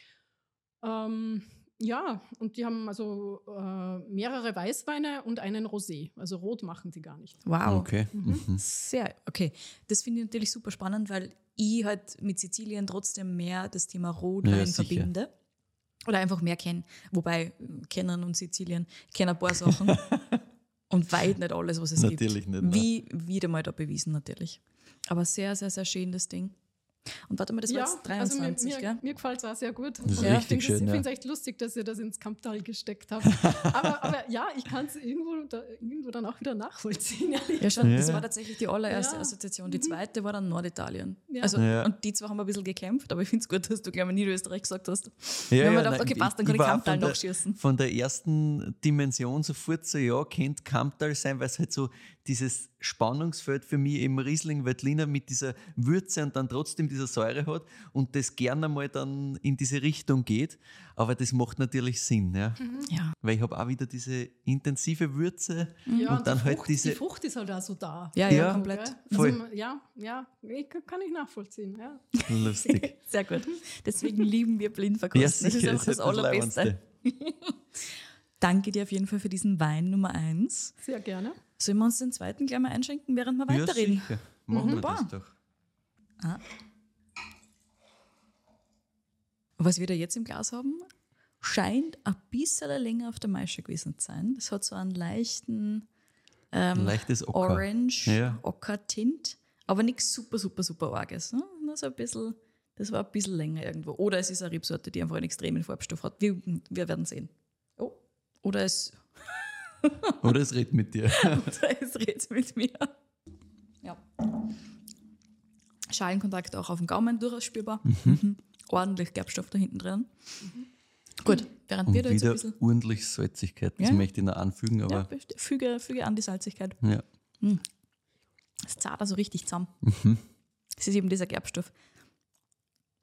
Ja, und die haben also mehrere Weißweine und einen Rosé. Also rot machen die gar nicht. Wow. Okay. Sehr, okay. Das finde ich natürlich super spannend, weil ich halt mit Sizilien trotzdem mehr das Thema Rotwein Ja, sicher. verbinde. Oder einfach mehr kenne. Wobei, kennen und Sizilien kennen ein paar Sachen. Und weit nicht alles, was es Natürlich gibt. nicht, nein. Wie wieder mal da bewiesen, natürlich. Aber sehr, sehr, sehr schön, das Ding. Und warte mal, das war jetzt 23, also gell? mir gefällt es auch sehr gut. Das ist Und richtig ich schön, finde ja. es echt lustig, dass ihr das ins Kamptal gesteckt habt. aber ja, ich kann es irgendwo dann auch wieder nachvollziehen. ehrlich Ja, schon. Ja. Das war tatsächlich die allererste Ja. Assoziation. Die zweite war dann Norditalien. Ja. Also, Ja. Und die zwei haben wir ein bisschen gekämpft, aber ich finde es gut, dass du gleich mal Niederösterreich gesagt hast. Ja, Wir haben ja, gedacht, nein, okay, passt, dann kann ich war Kamptal von der- nachschießen. Von der ersten Dimension sofort so, ja, könnte Kamptal sein, weil es halt so dieses Spannungsfeld für mich eben Riesling Veltliner mit dieser Würze und dann trotzdem dieser Säure hat und das gerne mal dann in diese Richtung geht. Aber das macht natürlich Sinn, ja. Ja. Weil ich habe auch wieder diese intensive Würze Ja, und dann die halt Frucht, diese... die Frucht ist halt auch so da. Ja, Ja. komplett. Gell? Voll. Also, ja, kann ich nachvollziehen. Ja. Lustig. Sehr gut. Deswegen lieben wir Blindverkosten. Ja, sicher, das ist auch das Allerbeste. Danke dir auf jeden Fall für diesen Wein Nummer 1. Sehr gerne. Sollen wir uns den zweiten gleich mal einschenken, während wir Ja, weiterreden? sicher. Machen wir Wunderbar. das doch. Was wir da jetzt im Glas haben, scheint ein bisschen länger auf der Maische gewesen zu sein. Das hat so einen leichten Ein leichtes Ocker. Orange, Ja. Ocker-Tint, aber nichts super arges. Ne? Nur so ein bisschen, das war ein bisschen länger irgendwo. Oder es ist eine Rebsorte, die einfach einen extremen Farbstoff hat. Wir werden sehen. Oh. Oder es Oder es redet mit dir. redet mit mir. Ja. Schalenkontakt auch auf dem Gaumen durchaus spürbar. Ordentlich Gerbstoff da hinten drin. Gut, während Und wir da jetzt ein wieder bisschen. ordentlich Salzigkeit. Das Ja. möchte ich noch anfügen, Ja, aber füge an die Salzigkeit. ja. Es zart also richtig zusammen. Es ist eben dieser Gerbstoff.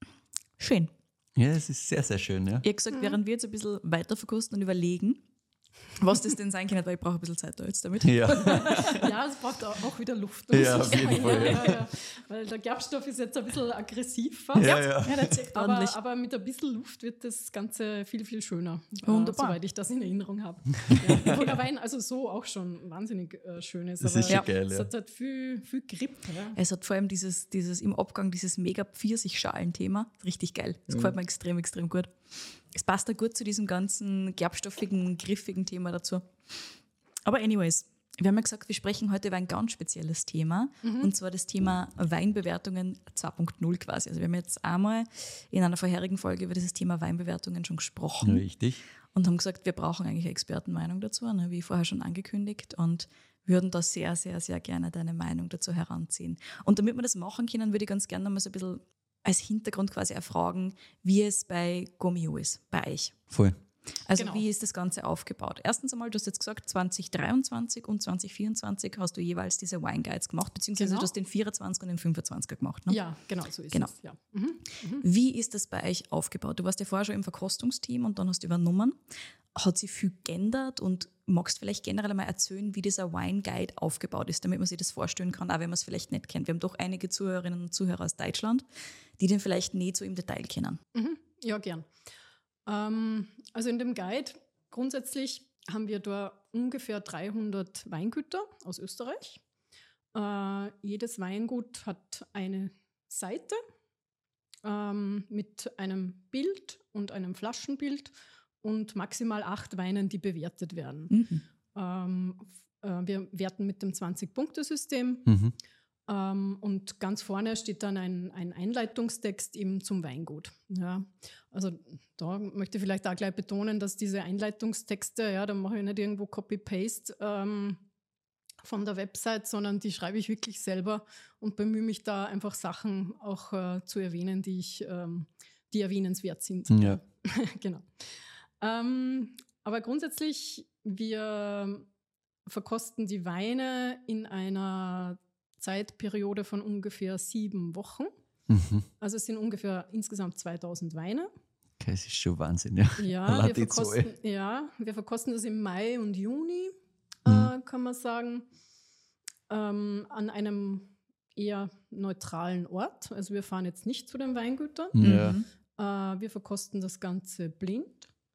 Schön. Ja, es ist sehr, sehr schön, ja. Ich habe gesagt, während wir jetzt ein bisschen weiter verkosten und überlegen, Was das denn sein kann, weil ich brauche ein bisschen Zeit da jetzt damit. Ja, Ja, es braucht auch wieder Luft. Ja, muss auf ich jeden sagen. Fall. Ja. Weil der Gerbstoff ist jetzt ein bisschen aggressiv fast. ja. Ja, der zieht ordentlich. Aber mit ein bisschen Luft wird das Ganze viel, viel schöner. Wunderbar. Soweit ich das in Erinnerung habe. Ja. Obwohl der Wein also so auch schon wahnsinnig schön ist. Das aber ist schon geil, es ja. hat halt viel Grip. Ja. Es hat vor allem dieses im Abgang dieses mega Pfirsich-Schalen-Thema. Richtig geil. Das gefällt mir extrem, extrem gut. Es passt da gut zu diesem ganzen gerbstoffigen, griffigen Thema dazu. Aber anyways, wir haben ja gesagt, wir sprechen heute über ein ganz spezielles Thema. Und zwar das Thema Weinbewertungen 2.0 quasi. Also wir haben jetzt einmal in einer vorherigen Folge über dieses Thema Weinbewertungen schon gesprochen. Richtig. Und haben gesagt, wir brauchen eigentlich eine Expertenmeinung dazu, ne, wie vorher schon angekündigt, und würden da sehr, sehr, sehr gerne deine Meinung dazu heranziehen. Und damit wir das machen können, würde ich ganz gerne mal so ein bisschen als Hintergrund quasi erfragen, wie es bei Gomio ist, bei euch. Voll. Also Genau. wie ist das Ganze aufgebaut? Erstens einmal, du hast jetzt gesagt, 2023 und 2024 hast du jeweils diese Wine Guides gemacht, beziehungsweise Genau. du hast den 24 und den 25er gemacht. Ne? Ja, genau, so ist Genau. es. Ja. Wie ist das bei euch aufgebaut? Du warst ja vorher schon im Verkostungsteam und dann hast du übernommen. Hat sich viel geändert und magst vielleicht generell einmal erzählen, wie dieser Wine Guide aufgebaut ist, damit man sich das vorstellen kann, auch wenn man es vielleicht nicht kennt. Wir haben doch einige Zuhörerinnen und Zuhörer aus Deutschland, die den vielleicht nicht so im Detail kennen. Ja, gern. Also in dem Guide grundsätzlich haben wir da ungefähr 300 Weingüter aus Österreich. Jedes Weingut hat eine Seite mit einem Bild und einem Flaschenbild und maximal 8 Weinen, die bewertet werden. Wir werten mit dem 20-Punkte-System. Und ganz vorne steht dann ein Einleitungstext eben zum Weingut. Ja, also da möchte ich vielleicht auch gleich betonen, dass diese Einleitungstexte, ja, da mache ich nicht irgendwo Copy-Paste von der Website, sondern die schreibe ich wirklich selber und bemühe mich da einfach Sachen auch zu erwähnen, die erwähnenswert sind. Ja. Genau. Aber grundsätzlich, wir verkosten die Weine in einer Zeitperiode von ungefähr 7 Wochen. Also es sind ungefähr insgesamt 2000 Weine. Okay, das ist schon Wahnsinn, ja. Ja, Allein wir die Zahl. wir verkosten das im Mai und Juni, kann man sagen, an einem eher neutralen Ort. Also wir fahren jetzt nicht zu den Weingütern. Ja. Wir verkosten das Ganze blind.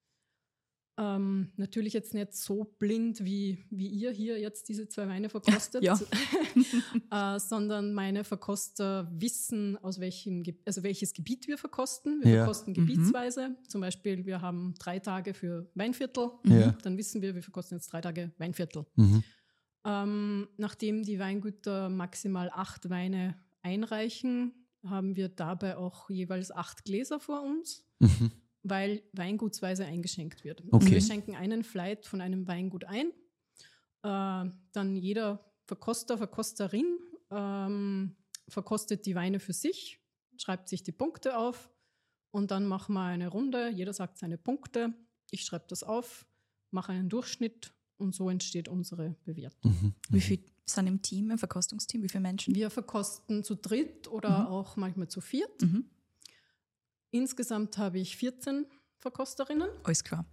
Natürlich jetzt nicht so blind, wie ihr hier jetzt diese 2 Weine verkostet, Ja. sondern meine Verkoster wissen, welches Gebiet wir verkosten. Wir Ja. verkosten gebietsweise. Zum Beispiel, wir haben 3 Tage für Weinviertel. Ja. Dann wissen wir verkosten jetzt 3 Tage Weinviertel. Mhm. Nachdem die Weingüter maximal 8 Weine einreichen, haben wir dabei auch jeweils 8 Gläser vor uns, weil weingutsweise eingeschenkt wird. Also Okay. wir schenken einen Flight von einem Weingut ein, dann jeder Verkoster, Verkosterin verkostet die Weine für sich, schreibt sich die Punkte auf und dann machen wir eine Runde, jeder sagt seine Punkte, ich schreibe das auf, mache einen Durchschnitt und so entsteht unsere Bewertung. Wie viele sind im Team, im Verkostungsteam? Wie viele Menschen? Wir verkosten zu dritt oder auch manchmal zu viert. Insgesamt habe ich 14 Verkosterinnen. Alles klar.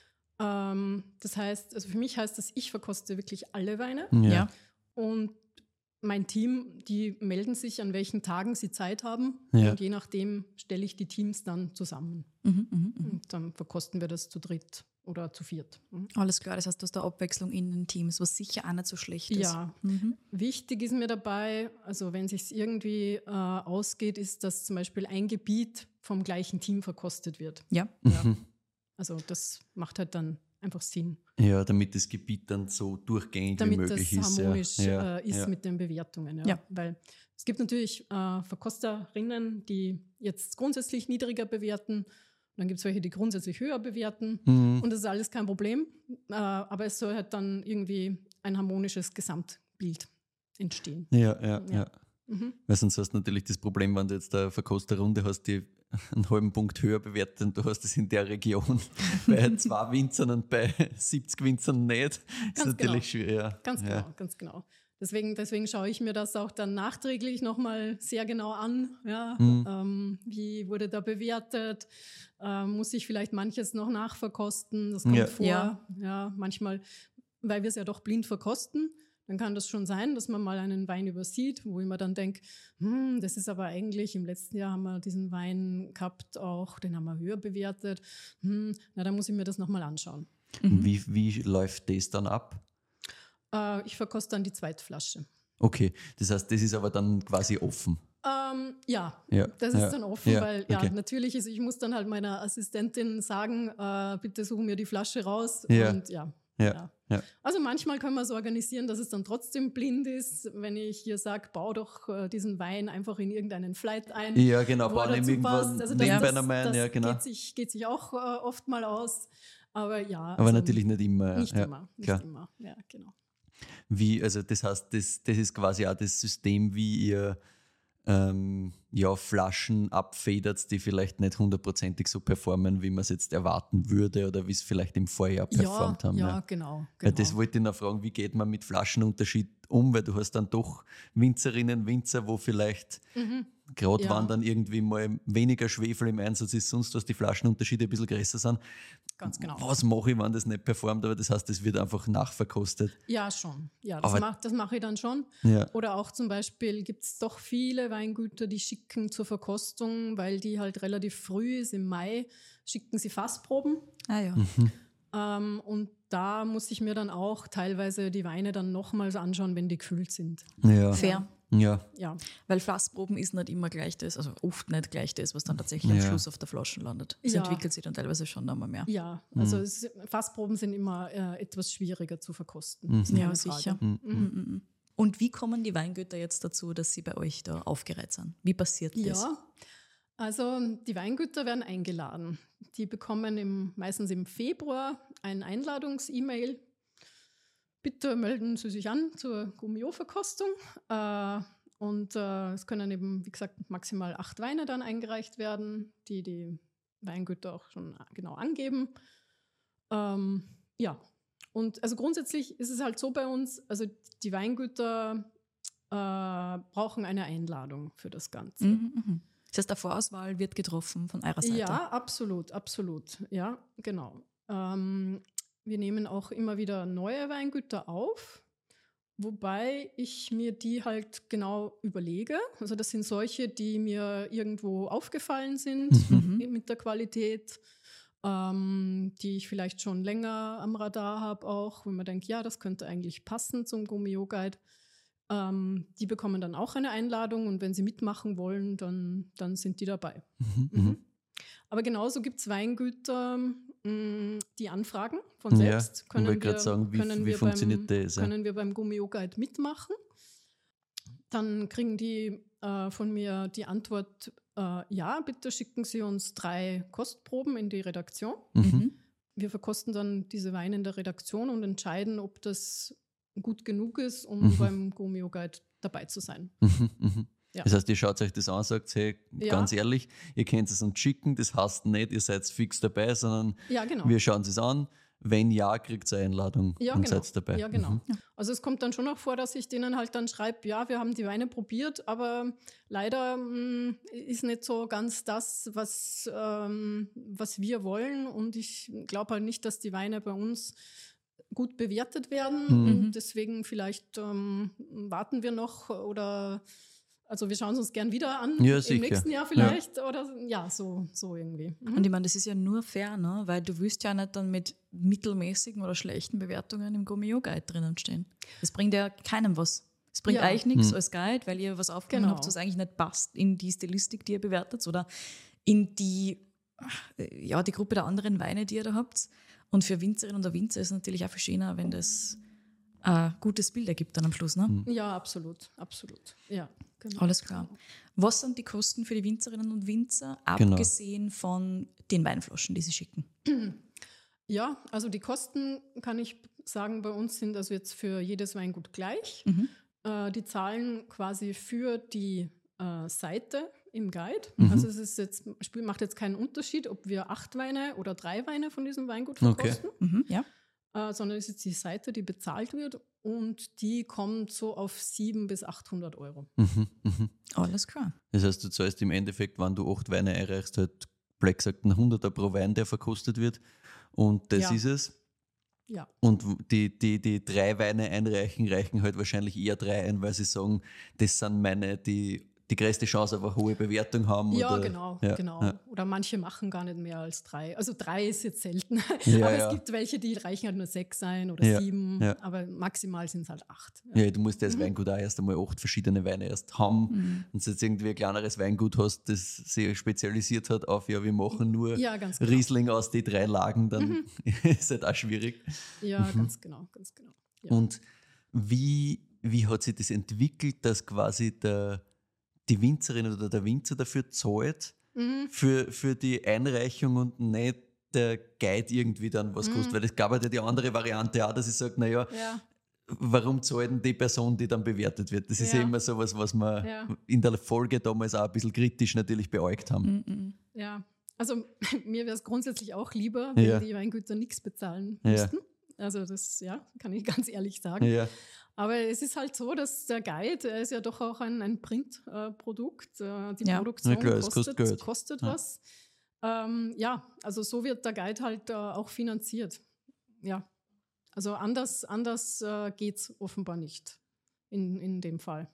Das heißt, also für mich heißt das, ich verkoste wirklich alle Weine. Ja. Und mein Team, die melden sich, an welchen Tagen sie Zeit haben. Ja. Und je nachdem stelle ich die Teams dann zusammen. Und dann verkosten wir das zu dritt oder zu viert. Alles klar, das heißt, du hast da Abwechslung in den Teams, was sicher auch nicht so schlecht ist. Ja, wichtig ist mir dabei, also wenn es sich irgendwie ausgeht, ist, dass zum Beispiel ein Gebiet vom gleichen Team verkostet wird. Ja. Ja. Also das macht halt dann einfach Sinn, Ja, damit das Gebiet dann so durchgängig wie damit möglich das ist. harmonisch ja. ist Ja. mit den Bewertungen. Ja. Ja. Weil es gibt natürlich Verkosterinnen, die jetzt grundsätzlich niedriger bewerten. Und dann gibt es welche, die grundsätzlich höher bewerten. Und das ist alles kein Problem. Aber es soll halt dann irgendwie ein harmonisches Gesamtbild entstehen. Ja. Weil sonst hast du natürlich das Problem, wenn du jetzt eine Verkosterrunde hast, die einen halben Punkt höher bewertet und du hast es in der Region bei 2 Winzern und bei 70 Winzern nicht. Das ist natürlich schwierig. Ja. Ganz genau. Deswegen schaue ich mir das auch dann nachträglich nochmal sehr genau an. Ja? Wie wurde da bewertet? Muss ich vielleicht manches noch nachverkosten? Das kommt vor. Ja, manchmal, weil wir es ja doch blind verkosten, dann kann das schon sein, dass man mal einen Wein übersieht, wo ich mir dann denke, das ist aber eigentlich, im letzten Jahr haben wir diesen Wein gehabt, auch den haben wir höher bewertet. Dann muss ich mir das nochmal anschauen. Wie läuft das dann ab? Ich verkoste dann die zweite Flasche. Okay, das heißt, das ist aber dann quasi offen. Das ist dann offen, weil natürlich ist, ich muss dann halt meiner Assistentin sagen, bitte suchen mir die Flasche raus. Und Also manchmal können wir es organisieren, dass es dann trotzdem blind ist, wenn ich hier sage, bau doch diesen Wein einfach in irgendeinen Flight ein. Ja, genau, bau ihm irgendwann also das genau. geht sich auch oft mal aus. Aber aber also natürlich nicht immer. Nicht immer, ja, genau. Wie, also das heißt, das ist quasi auch das System, wie ihr Flaschen abfedert, die vielleicht nicht hundertprozentig so performen, wie man es jetzt erwarten würde oder wie es vielleicht im Vorjahr performt haben. Ja, genau. Weil das wollte ich noch fragen, wie geht man mit Flaschenunterschied um, weil du hast dann doch Winzerinnen, Winzer, wo vielleicht gerade wenn dann irgendwie mal weniger Schwefel im Einsatz ist, sonst was die Flaschenunterschiede ein bisschen größer sind. Ganz genau. Was mache ich, wenn das nicht performt? Aber das heißt, es wird einfach nachverkostet. Ja, schon. Ja, das mache ich dann schon. Ja. Oder auch zum Beispiel gibt es doch viele Weingüter, die schicken zur Verkostung, weil die halt relativ früh ist, im Mai, schicken sie Fassproben. Und da muss ich mir dann auch teilweise die Weine dann nochmals anschauen, wenn die gekühlt sind. Ja. Fair. Ja. Weil Fassproben ist nicht immer gleich das, also oft nicht gleich das, was dann tatsächlich am Schluss auf der Flasche landet. Es entwickelt sich dann teilweise schon nochmal mehr. Ja, also Fassproben sind immer etwas schwieriger zu verkosten. Ja, sicher. Und wie kommen die Weingüter jetzt dazu, dass sie bei euch da aufgereiht sind? Wie passiert das? Ja, also die Weingüter werden eingeladen. Die bekommen meistens im Februar ein Einladungs-E-Mail. Bitte melden Sie sich an zur Gourmillot-Verkostung. Es können eben, wie gesagt, maximal 8 Weine dann eingereicht werden, die Weingüter auch schon genau angeben. Und also grundsätzlich ist es halt so bei uns, also die Weingüter brauchen eine Einladung für das Ganze. Das heißt, der Vorauswahl wird getroffen von eurer Seite? Ja, absolut. Ja, genau. Wir nehmen auch immer wieder neue Weingüter auf, wobei ich mir die halt genau überlege. Also das sind solche, die mir irgendwo aufgefallen sind mit der Qualität, die ich vielleicht schon länger am Radar habe auch, wo man denkt, ja, das könnte eigentlich passen zum Gourmillot Guide. Die bekommen dann auch eine Einladung und wenn sie mitmachen wollen, dann sind die dabei. Aber genauso gibt es Weingüter, die anfragen von selbst. Können wir beim Gourmillot Guide mitmachen? Dann kriegen die von mir die Antwort, ja, bitte schicken Sie uns 3 Kostproben in die Redaktion. Wir verkosten dann diese Weine in der Redaktion und entscheiden, ob das gut genug ist, um beim Gourmillot Guide dabei zu sein. Ja. Das heißt, ihr schaut euch das an und sagt, hey, ganz ehrlich, ihr könnt es uns schicken, das heißt nicht, ihr seid fix dabei, sondern wir schauen es an. Wenn ja, kriegt ihr eine Einladung und seid dabei. Ja, genau. Also es kommt dann schon auch vor, dass ich denen halt dann schreibe, ja, wir haben die Weine probiert, aber leider ist nicht so ganz das, was wir wollen. Und ich glaube halt nicht, dass die Weine bei uns gut bewertet werden. Und deswegen vielleicht warten wir noch oder also wir schauen es uns gern wieder an, im nächsten Jahr vielleicht oder so irgendwie. Und ich meine, das ist ja nur fair, ne? Weil du willst ja nicht dann mit mittelmäßigen oder schlechten Bewertungen im Gourmillot Guide drinnen stehen. Das bringt ja keinem was. Es bringt euch nichts als Guide, weil ihr was aufgenommen habt, was eigentlich nicht passt in die Stilistik, die ihr bewertet oder in die Gruppe der anderen Weine, die ihr da habt. Und für Winzerinnen und Winzer ist es natürlich auch viel schöner, wenn das ein gutes Bild ergibt dann am Schluss, ne? Ja, absolut. Ja, genau. Alles klar. Was sind die Kosten für die Winzerinnen und Winzer, abgesehen von den Weinflaschen, die sie schicken? Ja, also die Kosten, kann ich sagen, bei uns sind also jetzt für jedes Weingut gleich. die zahlen quasi für die Seite im Guide. Mhm. Also es ist jetzt, macht jetzt keinen Unterschied, ob wir 8 Weine oder 3 Weine von diesem Weingut Okay. verkosten, Ja. sondern es ist die Seite, die bezahlt wird und die kommt so auf 700 bis 800 Euro. Mhm. Mhm. Alles klar. Das heißt, du zahlst im Endeffekt, wenn du 8 Weine einreichst, halt blöd gesagt ein 100er pro Wein, der verkostet wird. Und das Ja. ist es. Ja. Und die 3 Weine einreichen, reichen halt wahrscheinlich eher 3 ein, weil sie sagen, das sind meine, die größte Chance auf eine hohe Bewertung haben. Ja, oder, genau. Ja. Oder manche machen gar nicht mehr als 3. Also 3 ist jetzt selten. Ja, aber ja. es gibt welche, die reichen halt nur 6 ein oder Ja, 7. ja. Aber maximal sind es halt 8. Ja, du musst ja als Weingut auch erst einmal 8 verschiedene Weine erst haben. Wenn du jetzt irgendwie ein kleineres Weingut hast, das sich spezialisiert hat auf, ja, wir machen nur Ja, ganz genau. Riesling aus die 3 Lagen, dann ist halt auch schwierig. Ja, ganz genau. Ja. Und wie hat sich das entwickelt, dass quasi die Winzerin oder der Winzer dafür zahlt für die Einreichung und nicht der Guide irgendwie dann was kostet? Weil es gab halt ja die andere Variante auch, dass ich sage, naja, Ja. warum zahlt denn die Person, die dann bewertet wird? Das ist ja Ja. immer sowas, was wir Ja. in der Folge damals auch ein bisschen kritisch natürlich beäugt haben. Ja, also mir wäre es grundsätzlich auch lieber, wenn Ja. die Weingüter nichts bezahlen Ja. müssten. Also das, kann ich ganz ehrlich sagen. Ja. Aber es ist halt so, dass der Guide, er ist ja doch auch ein Printprodukt. Die Ja. Produktion Ja, klar, es kostet Geld. kostet Ja. was. Also so wird der Guide halt auch finanziert. Ja, also anders geht es offenbar nicht in dem Fall.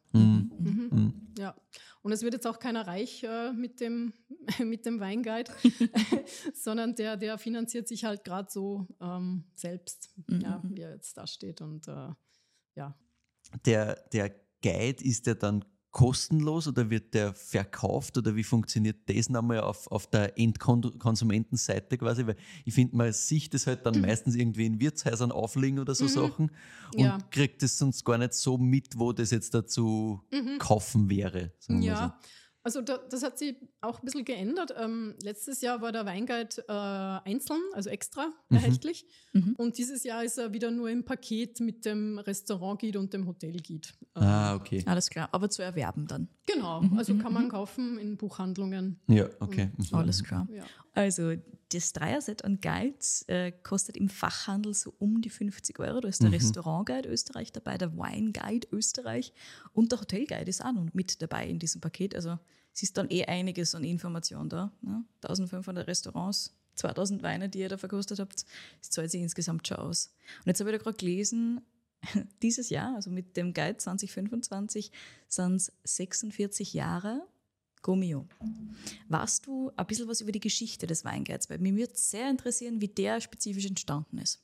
Ja, und es wird jetzt auch keiner reich mit dem Weinguide, sondern der finanziert sich halt gerade so selbst, wie er jetzt da steht. Und ja. Der Guide, ist der dann kostenlos oder wird der verkauft oder wie funktioniert das nochmal auf der Endkonsumentenseite quasi? Weil ich finde, man sieht das halt dann meistens irgendwie in Wirtshäusern aufliegen oder so Sachen und Ja. kriegt das sonst gar nicht so mit, wo das jetzt dazu kaufen wäre. sagen wir Ja, also das hat sich auch ein bisschen geändert. Letztes Jahr war der Weinguide einzeln, also extra erhältlich. Und dieses Jahr ist er wieder nur im Paket mit dem Restaurantguide und dem Hotelguide. so. Okay. Alles klar. Aber zu erwerben dann. Genau, also kann man kaufen in Buchhandlungen. Ja, okay. Alles klar. Ja. Also das Dreierset an Guides kostet im Fachhandel so um die 50 Euro. Da ist der Restaurantguide Österreich dabei, der Weinguide Österreich und der Hotelguide ist auch noch mit dabei in diesem Paket. Also es ist dann einiges an Information da. Ne? 1500 Restaurants, 2000 Weine, die ihr da verkostet habt. Das zahlt sich insgesamt schon aus. Und jetzt habe ich da gerade gelesen, dieses Jahr, also mit dem Guide 2025, sind es 46 Jahre Gomio. Weißt du ein bisschen was über die Geschichte des Weinguides? Weil mich würde sehr interessieren, wie der spezifisch entstanden ist.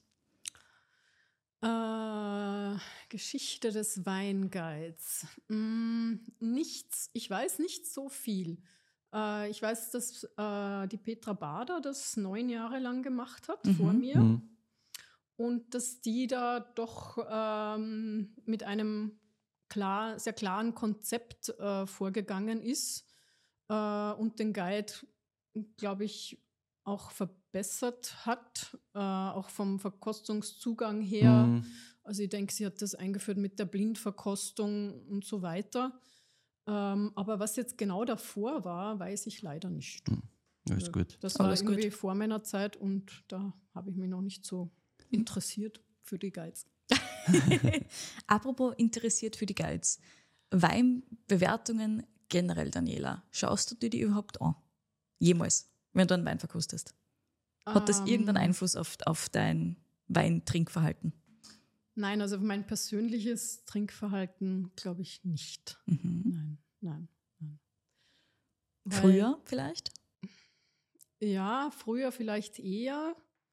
Geschichte des Weinguides. Nichts, ich weiß nicht so viel. Ich weiß, dass die Petra Bader das 9 Jahre lang gemacht hat vor mir. Und dass die da doch mit einem sehr klaren Konzept vorgegangen ist und den Guide, glaube ich, auch verbessert hat, auch vom Verkostungszugang her. Also ich denke, sie hat das eingeführt mit der Blindverkostung und so weiter. Aber was jetzt genau davor war, weiß ich leider nicht. Alles gut. Das war Alles irgendwie vor meiner Zeit und da habe ich mich noch nicht so interessiert für die Guides. Apropos interessiert für die Guides. Weinbewertungen generell, Daniela. Schaust du dir die überhaupt an? Jemals, wenn du einen Wein verkostest? Hat das irgendeinen Einfluss auf dein Weintrinkverhalten? Nein, also auf mein persönliches Trinkverhalten glaube ich nicht. Nein. Weil- Früher vielleicht? Ja, früher vielleicht eher.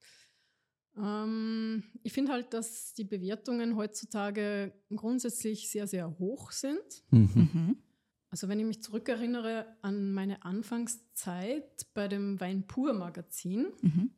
Ich finde halt, dass die Bewertungen heutzutage grundsätzlich sehr, sehr hoch sind. Also wenn ich mich zurückerinnere an meine Anfangszeit bei dem Wein-Pur-Magazin,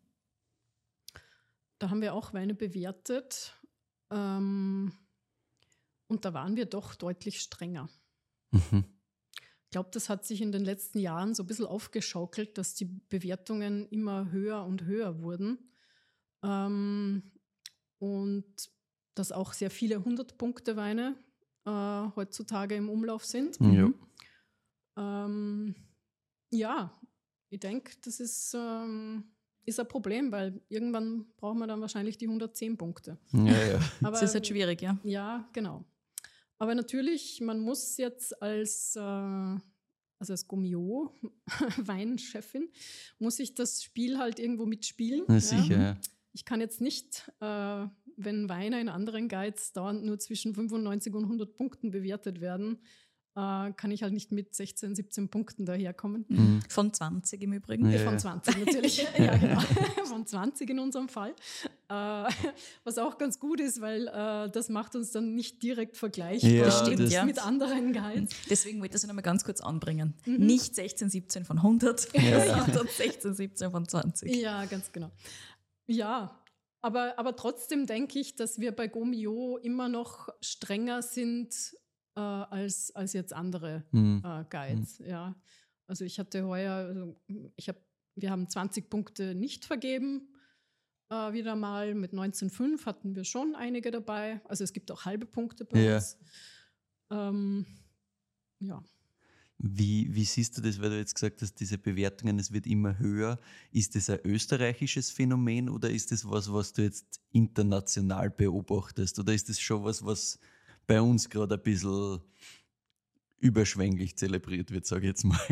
da haben wir auch Weine bewertet und da waren wir doch deutlich strenger. Ich glaube, das hat sich in den letzten Jahren so ein bisschen aufgeschaukelt, dass die Bewertungen immer höher und höher wurden. Und dass auch sehr viele 100-Punkte-Weine heutzutage im Umlauf sind. Ja. Ja, ich denke, das ist ein Problem, weil irgendwann brauchen wir dann wahrscheinlich die 110 Punkte. Ja. Aber, Das ist halt schwierig, ja. Ja, genau. Aber natürlich, man muss jetzt als Gummio, Weinchefin, muss ich das Spiel halt irgendwo mitspielen. Na, sicher, ja. Ich kann jetzt nicht, wenn Weine in anderen Guides dauernd nur zwischen 95 und 100 Punkten bewertet werden, kann ich halt nicht mit 16, 17 Punkten daherkommen. Mhm. Von 20 im Übrigen. Ja. Von 20 natürlich, ja genau, von 20 in unserem Fall. Was auch ganz gut ist, weil das macht uns dann nicht direkt vergleichbar Ja, das stimmt, ja. mit anderen Guides. Deswegen wollte ich das nochmal ganz kurz anbringen. Nicht 16, 17 von 100, sondern 16, 17 von 20. Ja, ganz genau. Ja, aber trotzdem denke ich, dass wir bei Gomio immer noch strenger sind als jetzt andere Guides. Ja. Also ich hatte heuer, wir haben 20 Punkte nicht vergeben, wieder mal. Mit 19,5 hatten wir schon einige dabei. Also es gibt auch halbe Punkte bei uns. Ja. Wie siehst du das, weil du jetzt gesagt hast, diese Bewertungen, es wird immer höher. Ist das ein österreichisches Phänomen oder ist das was du jetzt international beobachtest? Oder ist das schon was bei uns gerade ein bisschen überschwänglich zelebriert wird, sage ich jetzt mal?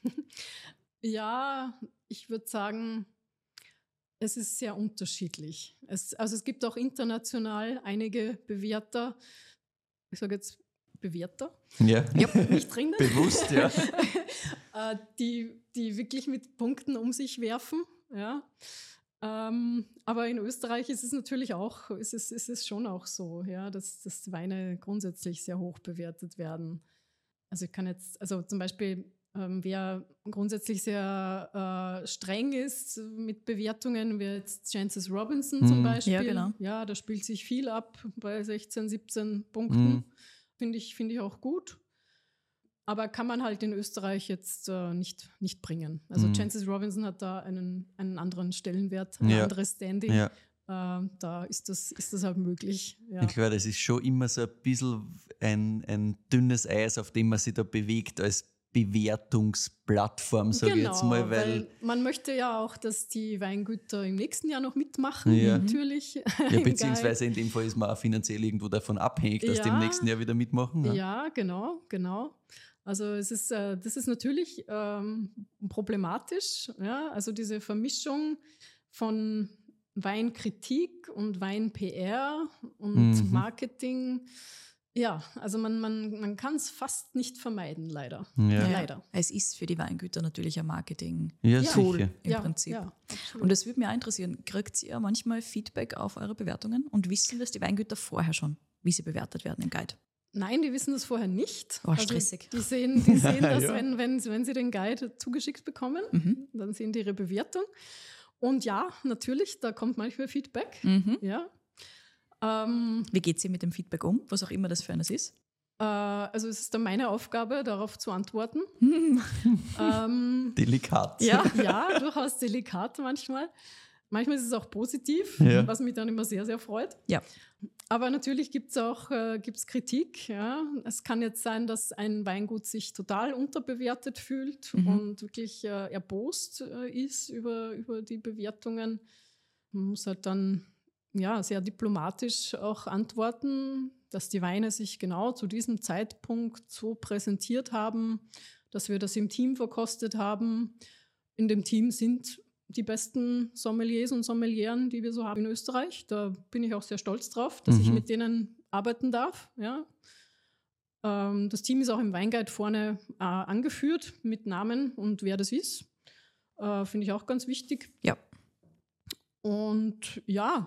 Ja, ich würde sagen, es ist sehr unterschiedlich. Es gibt auch international einige Bewerter, ich sage jetzt Bewerter, Ja, nicht drin, bewusst, ja. die wirklich mit Punkten um sich werfen. Ja. Aber in Österreich ist es natürlich auch, ist es schon auch so, ja, dass Weine grundsätzlich sehr hoch bewertet werden. Also ich kann jetzt, zum Beispiel, wer grundsätzlich sehr streng ist mit Bewertungen, wie jetzt Jancis Robinson zum Beispiel. Ja, genau. Ja, da spielt sich viel ab bei 16, 17 Punkten. Finde ich auch gut. Aber kann man halt in Österreich jetzt nicht bringen. Also Jancis Robinson hat da einen anderen Stellenwert, ein anderes Standing. Ja. Da ist das halt möglich. Ja. Ja, klar, das ist schon immer so ein bisschen ein dünnes Eis, auf dem man sich da bewegt als Bewertungsplattform, sage ich jetzt mal. Weil man möchte ja auch, dass die Weingüter im nächsten Jahr noch mitmachen, natürlich. Ja, beziehungsweise in dem Fall ist man auch finanziell irgendwo davon abhängig, dass die im nächsten Jahr wieder mitmachen. Ja, genau. Also das ist natürlich problematisch. Ja? Also diese Vermischung von Weinkritik und Wein-PR und Marketing. Ja, also man kann es fast nicht vermeiden, leider. Ja. Leider. Es ist für die Weingüter natürlich ein Marketing-Tool sicher. im Prinzip. Ja, absolut. Und das würde mich auch interessieren, kriegt ihr manchmal Feedback auf eure Bewertungen und wissen das die Weingüter vorher schon, wie sie bewertet werden im Guide? Nein, die wissen das vorher nicht. Oh, stressig. Die sehen das, Ja. wenn sie den Guide zugeschickt bekommen, dann sehen die ihre Bewertung. Und ja, natürlich, da kommt manchmal Feedback. Ja. Wie geht sie mit dem Feedback um, was auch immer das für eines ist? Also es ist dann meine Aufgabe, darauf zu antworten. Delikat. Ja, durchaus delikat manchmal. Manchmal ist es auch positiv, was mich dann immer sehr, sehr freut. Ja. Aber natürlich gibt es Kritik. Ja. Es kann jetzt sein, dass ein Weingut sich total unterbewertet fühlt und wirklich erbost ist über die Bewertungen. Man muss halt dann sehr diplomatisch auch antworten, dass die Weine sich genau zu diesem Zeitpunkt so präsentiert haben, dass wir das im Team verkostet haben. In dem Team sind die besten Sommeliers und Sommelieren, die wir so haben in Österreich. Da bin ich auch sehr stolz drauf, dass ich mit denen arbeiten darf. Ja. Das Team ist auch im Weinguide vorne angeführt mit Namen und wer das ist. Finde ich auch ganz wichtig. Ja. Und ja,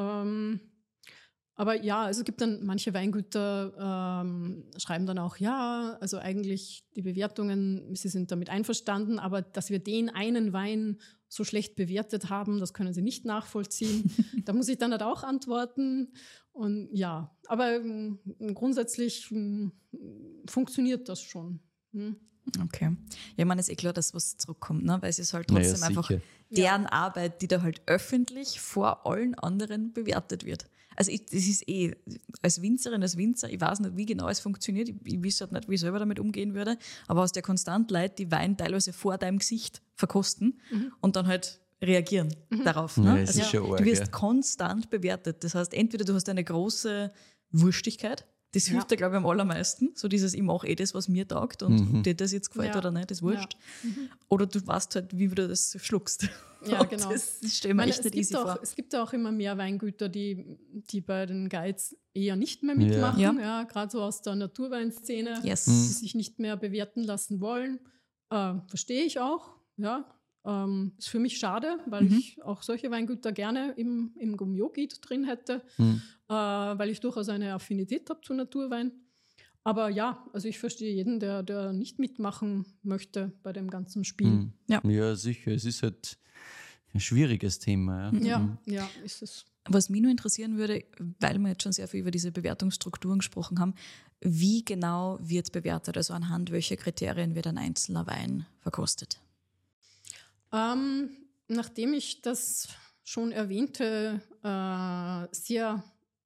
aber ja, also es gibt dann manche Weingüter, schreiben dann auch, ja, also eigentlich die Bewertungen, sie sind damit einverstanden, aber dass wir den einen Wein so schlecht bewertet haben, das können sie nicht nachvollziehen. Da muss ich dann halt auch antworten. Und ja, aber grundsätzlich funktioniert das schon. Okay. Ja, ich meine, es ist klar, dass was zurückkommt, ne? Weil es ist halt trotzdem einfach deren Arbeit, die da halt öffentlich vor allen anderen bewertet wird. Also das ist als Winzerin, als Winzer, ich weiß nicht, wie genau es funktioniert, ich weiß halt nicht, wie ich selber damit umgehen würde, aber hast ja konstant Leute, die Wein teilweise vor deinem Gesicht verkosten und dann halt reagieren darauf. Ne? Ja, es Also ist schon arg, du wirst ja. konstant bewertet. Das heißt, entweder du hast eine große Wurstigkeit, das hilft dir, glaube ich, am allermeisten. So dieses, ich mache das, was mir taugt und dir das jetzt gefällt oder nicht, ist wurscht. Oder du weißt halt, wie du das schluckst. Ja, Und genau. das stelle ich mir echt nicht easy vor. Es gibt auch immer mehr Weingüter, die bei den Guides eher nicht mehr mitmachen. Ja. Gerade so aus der Naturweinszene, Yes. die sich nicht mehr bewerten lassen wollen. Verstehe ich auch. Ja. Ist für mich schade, weil ich auch solche Weingüter gerne im Gomjogi drin hätte, weil ich durchaus eine Affinität habe zu Naturwein. Aber ja, also ich verstehe jeden, der nicht mitmachen möchte bei dem ganzen Spiel. Ja, sicher. Es ist halt ein schwieriges Thema. Ja, ist es. Was mich nur interessieren würde, weil wir jetzt schon sehr viel über diese Bewertungsstrukturen gesprochen haben, wie genau wird bewertet? Also anhand welcher Kriterien wird ein einzelner Wein verkostet? Nachdem ich das schon erwähnte, sehr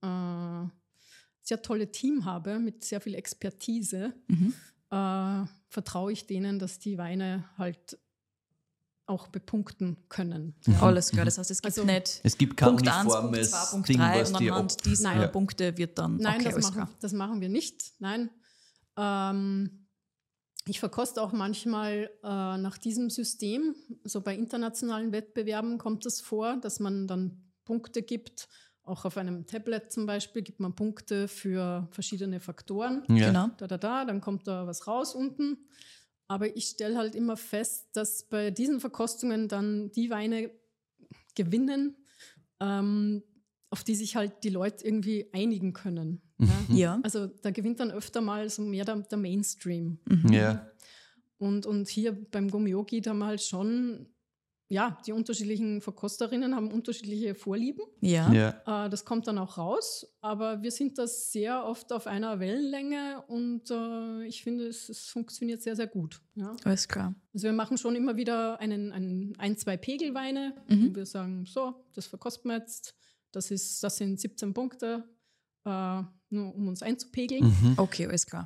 tolle Team habe mit sehr viel Expertise, vertraue ich denen, dass die Weine halt auch bepunkten können. Alles klar, das heißt, es gibt nicht Es gibt kein Punkt 1, Punkt uniformes 2, Punkt Ding, 3 was und dir anhand dieser Punkte wird dann Nein, okay, das machen wir nicht. Nein. Ich verkoste auch manchmal nach diesem System. So bei internationalen Wettbewerben kommt es vor, dass man dann Punkte gibt. Auch auf einem Tablet zum Beispiel gibt man Punkte für verschiedene Faktoren. Genau. Dann kommt da was raus unten. Aber ich stelle halt immer fest, dass bei diesen Verkostungen dann die Weine gewinnen, auf die sich halt die Leute irgendwie einigen können. Ja. Also da gewinnt dann öfter mal so mehr der Mainstream. Ja. Und hier beim Gomjogi haben wir halt schon, die unterschiedlichen Verkosterinnen haben unterschiedliche Vorlieben. Ja. Das kommt dann auch raus, aber wir sind da sehr oft auf einer Wellenlänge und ich finde, es funktioniert sehr, sehr gut. Ja. Alles klar. Also wir machen schon immer wieder ein, zwei Pegelweine und wir sagen, so, das verkosten wir jetzt, das sind 17 Punkte, nur um uns einzupegeln. Okay, alles klar.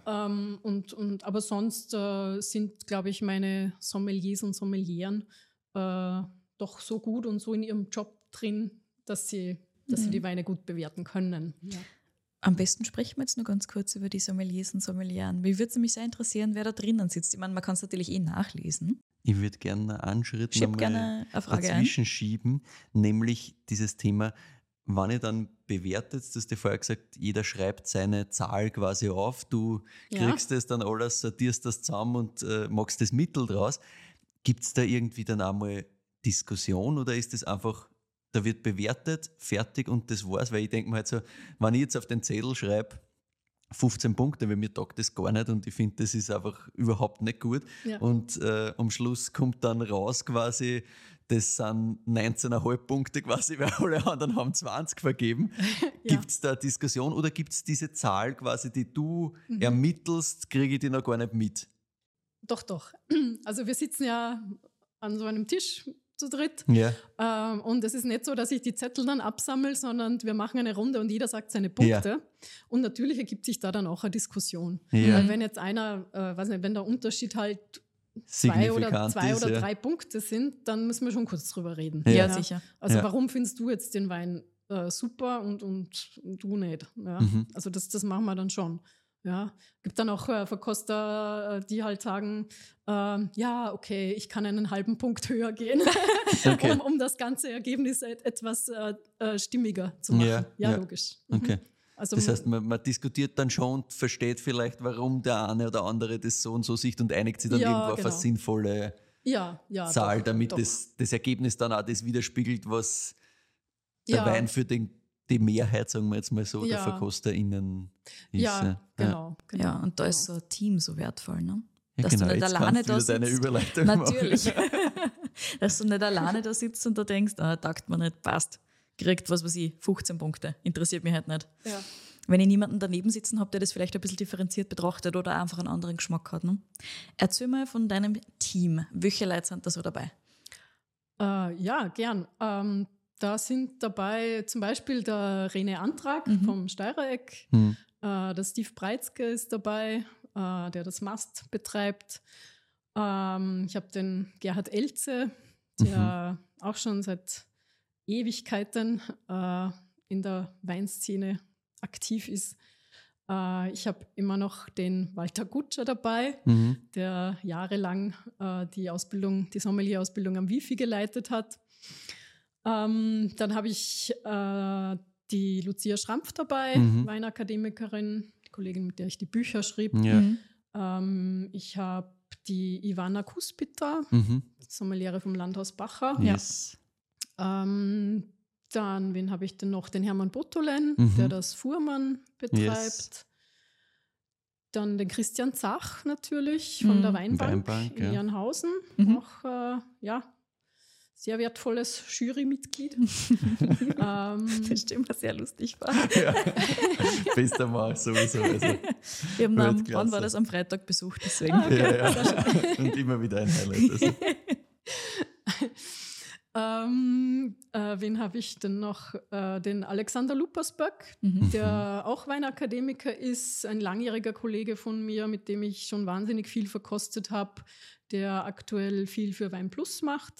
Aber sonst sind, glaube ich, meine Sommeliers und Sommelieren doch so gut und so in ihrem Job drin, dass sie die Weine gut bewerten können. Ja. Am besten sprechen wir jetzt nur ganz kurz über die Sommeliers und Sommelieren. Mich würde es nämlich sehr interessieren, wer da drinnen sitzt. Ich meine, man kann es natürlich nachlesen. Ich würde gerne einen Schritt gerne eine Frage dazwischen schieben, nämlich dieses Thema, wenn ihr dann bewertet, du hast dir vorher gesagt, jeder schreibt seine Zahl quasi auf, du kriegst das dann alles, sortierst das zusammen und machst das Mittel draus. Gibt es da irgendwie dann einmal Diskussion oder ist das einfach, da wird bewertet, fertig und das war's? Weil ich denke mir halt so, wenn ich jetzt auf den Zettel schreibe, 15 Punkte, weil mir taugt das gar nicht und ich finde, das ist einfach überhaupt nicht gut. Ja. Und am Schluss kommt dann raus quasi, das sind 19,5 Punkte quasi, weil alle anderen haben 20 vergeben. Gibt es da eine Diskussion oder gibt es diese Zahl quasi, die du ermittelst, kriege ich die noch gar nicht mit? Doch. Also wir sitzen ja an so einem Tisch zu dritt. Ja. Und es ist nicht so, dass ich die Zettel dann absammle, sondern wir machen eine Runde und jeder sagt seine Punkte. Ja. Und natürlich ergibt sich da dann auch eine Diskussion. Ja. Weil wenn jetzt einer, wenn der Unterschied halt zwei oder ist, 3 Punkte sind, dann müssen wir schon kurz drüber reden. Ja, sicher. Also Ja. warum findest du jetzt den Wein super und du nicht? Ja? Also das machen wir dann schon. Ja, gibt dann auch Verkoster, die halt sagen, okay, ich kann einen halben Punkt höher gehen, Okay. um das ganze Ergebnis etwas stimmiger zu machen. Ja, logisch. Okay. Also, Das heißt, man diskutiert dann schon und versteht vielleicht, warum der eine oder andere das so und so sieht und einigt sich dann irgendwo auf eine sinnvolle Zahl, damit doch. das Ergebnis dann auch das widerspiegelt, was der Wein für die Mehrheit, sagen wir jetzt mal so, der VerkosterInnen ist. Ja, genau. Ja, und da ist so ein Team so wertvoll, ne? Ja, Dass genau, du nicht jetzt alleine kannst du da wieder deine sitzt. Überleitung Natürlich. machen. Dass du nicht alleine da sitzt und da denkst, taugt mir nicht, passt. Kriegt, 15 Punkte. Interessiert mich halt nicht. Ja. Wenn ich niemanden daneben sitzen habe, der das vielleicht ein bisschen differenziert betrachtet oder einfach einen anderen Geschmack hat. Ne? Erzähl mal von deinem Team. Welche Leute sind da so dabei? Ja, gern. Da sind dabei zum Beispiel der René Antrag vom Steirereck, der Steve Breitzke ist dabei, der das Mast betreibt. Ich habe den Gerhard Elze, der auch schon seit Ewigkeiten in der Weinszene aktiv ist. Ich habe immer noch den Walter Gutscher dabei, der jahrelang die Sommelier-Ausbildung am Wifi geleitet hat. Dann habe ich die Lucia Schrampf dabei, Weinakademikerin, die Kollegin, mit der ich die Bücher schrieb. Ja. Ich habe die Ivana Kuspita, Sommeliere vom Landhaus Bacher. Yes. Dann, wen habe ich denn noch? Den Hermann Bottolen, der das Fuhrmann betreibt. Yes. Dann den Christian Zach natürlich von der Weinbank in Jernhausen. Auch, sehr wertvolles Jurymitglied. Das stimmt, was sehr lustig war. Ja. Bester Mann sowieso. Also, Wir haben wann war das am Freitag besucht, deswegen. ja. Und immer wieder ein Highlight. Also. Wen habe ich denn noch? Den Alexander Luppersböck, der auch Weinakademiker ist, ein langjähriger Kollege von mir, mit dem ich schon wahnsinnig viel verkostet habe, der aktuell viel für Wein Plus macht.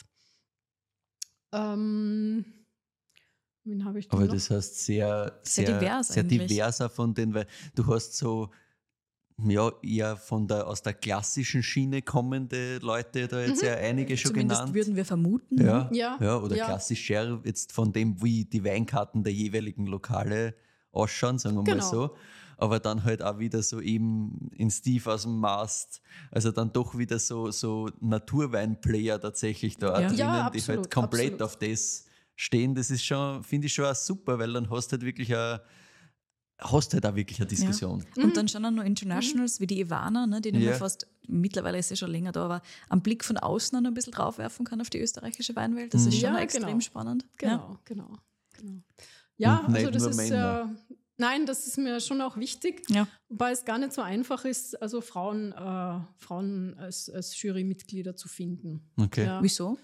Wen habe ich denn Aber noch? das heißt sehr divers eigentlich. diverser von den, weil du hast so eher aus der klassischen Schiene kommende Leute da jetzt ja einige schon Zumindest genannt. würden wir vermuten. Oder klassischer jetzt von dem, wie die Weinkarten der jeweiligen Lokale ausschauen, sagen wir mal so. Aber dann halt auch wieder so eben in Steve aus dem Mast, also dann doch wieder so Naturweinplayer tatsächlich da drinnen, die halt komplett auf das stehen. Das ist schon, finde ich schon auch super, weil dann hast du halt wirklich eine Diskussion. Ja. Und dann schon auch noch Internationals wie die Ivana, ne, die man fast, mittlerweile ist sie schon länger da, aber am Blick von außen noch ein bisschen draufwerfen kann auf die österreichische Weinwelt. Das ist schon extrem spannend. Genau. Ja, also das ist nein, das ist mir schon auch wichtig, wobei es gar nicht so einfach ist, also Frauen als Jurymitglieder zu finden. Okay. Ja. Wieso?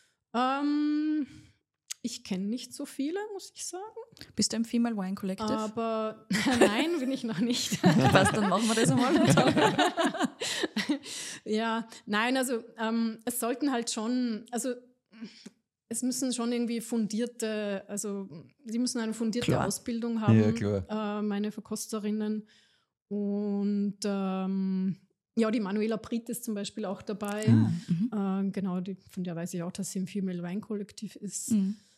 Ich kenne nicht so viele, muss ich sagen. Bist du im Female Wine Collective? Aber nein, bin ich noch nicht. Was, dann machen wir das einmal. Ja, nein, also es sollten halt schon, also es müssen schon irgendwie sie müssen eine fundierte Ausbildung haben, meine Verkosterinnen. Und die Manuela Britt ist zum Beispiel auch dabei. Genau, von der weiß ich auch, dass sie im Female Wine Collective ist.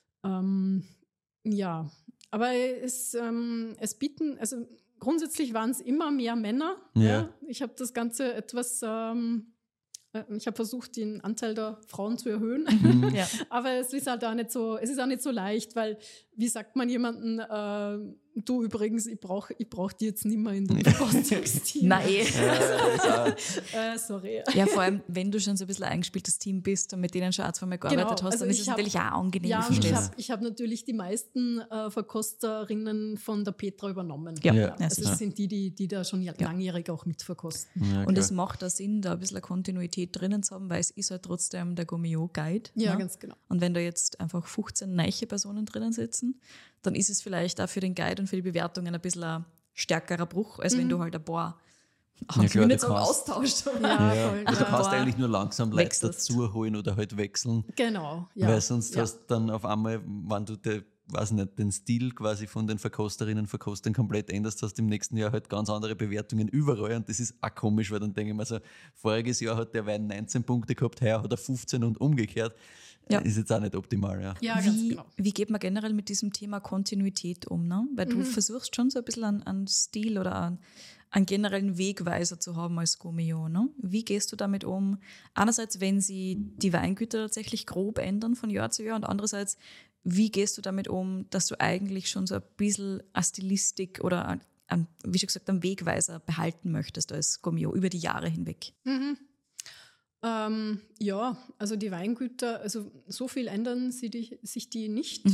Aber es bieten, also grundsätzlich waren es immer mehr Männer. Ja. Ich habe das Ganze etwas ich habe versucht, den Anteil der Frauen zu erhöhen. Aber es ist halt auch nicht so leicht, weil, wie sagt man jemanden, du übrigens, ich brauch die jetzt nicht mehr in dem Verkostungsteam. Nein. Sorry. Ja, vor allem, wenn du schon so ein bisschen eingespieltes Team bist und mit denen schon zweimal gearbeitet hast, dann ist es natürlich auch angenehm. Ja, ich habe natürlich die meisten Verkosterinnen von der Petra übernommen. Das sind die da schon langjährig auch mitverkosten. Ja, und es macht auch Sinn, da ein bisschen eine Kontinuität drinnen zu haben, weil es ist halt trotzdem der Gourmet-Guide. Ja, ganz genau. Und wenn da jetzt einfach 15 neue Personen drinnen sitzen, dann ist es vielleicht auch für den Guide und für die Bewertungen ein bisschen ein stärkerer Bruch, als wenn du halt ein paar austauscht. Du kannst eigentlich nur langsam Leute dazu holen oder halt wechseln. Genau. Weil sonst hast du dann auf einmal, wenn du den Stil quasi von den Verkostern komplett änderst, hast du im nächsten Jahr halt ganz andere Bewertungen überall und das ist auch komisch, weil dann denke ich mir so, voriges Jahr hat der Wein 19 Punkte gehabt, heuer hat er 15 und umgekehrt. Ist jetzt auch nicht optimal. Wie geht man generell mit diesem Thema Kontinuität um? Ne? Weil du versuchst schon so ein bisschen einen Stil oder einen generellen Wegweiser zu haben als Gourmet. Ne? Wie gehst du damit um? Einerseits, wenn sie die Weingüter tatsächlich grob ändern von Jahr zu Jahr und andererseits, wie gehst du damit um, dass du eigentlich schon so ein bisschen eine Stilistik oder wie schon gesagt, einen Wegweiser behalten möchtest als Gourmet über die Jahre hinweg? Ja, also die Weingüter, also so viel ändern sich die nicht.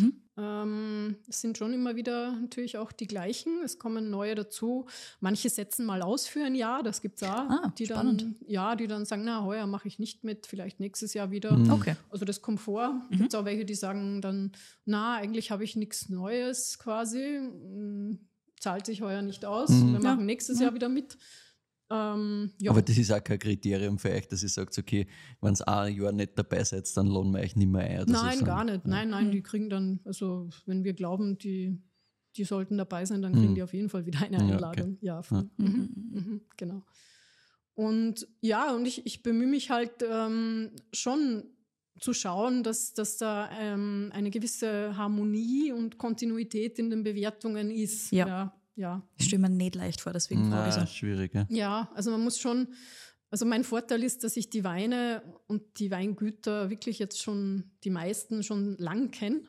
Es sind schon immer wieder natürlich auch die gleichen. Es kommen neue dazu. Manche setzen mal aus für ein Jahr, das gibt es auch. Die dann sagen, na, heuer mache ich nicht mit, vielleicht nächstes Jahr wieder. Okay. Also das kommt vor. Gibt es auch welche, die sagen dann, na, eigentlich habe ich nichts Neues quasi. Zahlt sich heuer nicht aus. Wir machen nächstes Jahr wieder mit. Ja. Aber das ist auch kein Kriterium für euch, dass ihr sagt, okay, wenn ihr ein Jahr nicht dabei seid, dann lohnen wir euch nicht mehr ein. Oder Nein, so gar nicht. Ja. Nein, die kriegen dann, also wenn wir glauben, die sollten dabei sein, dann kriegen die auf jeden Fall wieder eine Einladung. Okay. Ja, genau. Und ja, und ich bemühe mich halt schon zu schauen, dass da eine gewisse Harmonie und Kontinuität in den Bewertungen ist. Ja. Ich stelle mir nicht leicht vor, deswegen frage ich so. Schwierig, ja. Ja, also man muss schon, also mein Vorteil ist, dass ich die Weine und die Weingüter wirklich jetzt schon, die meisten schon lang kenne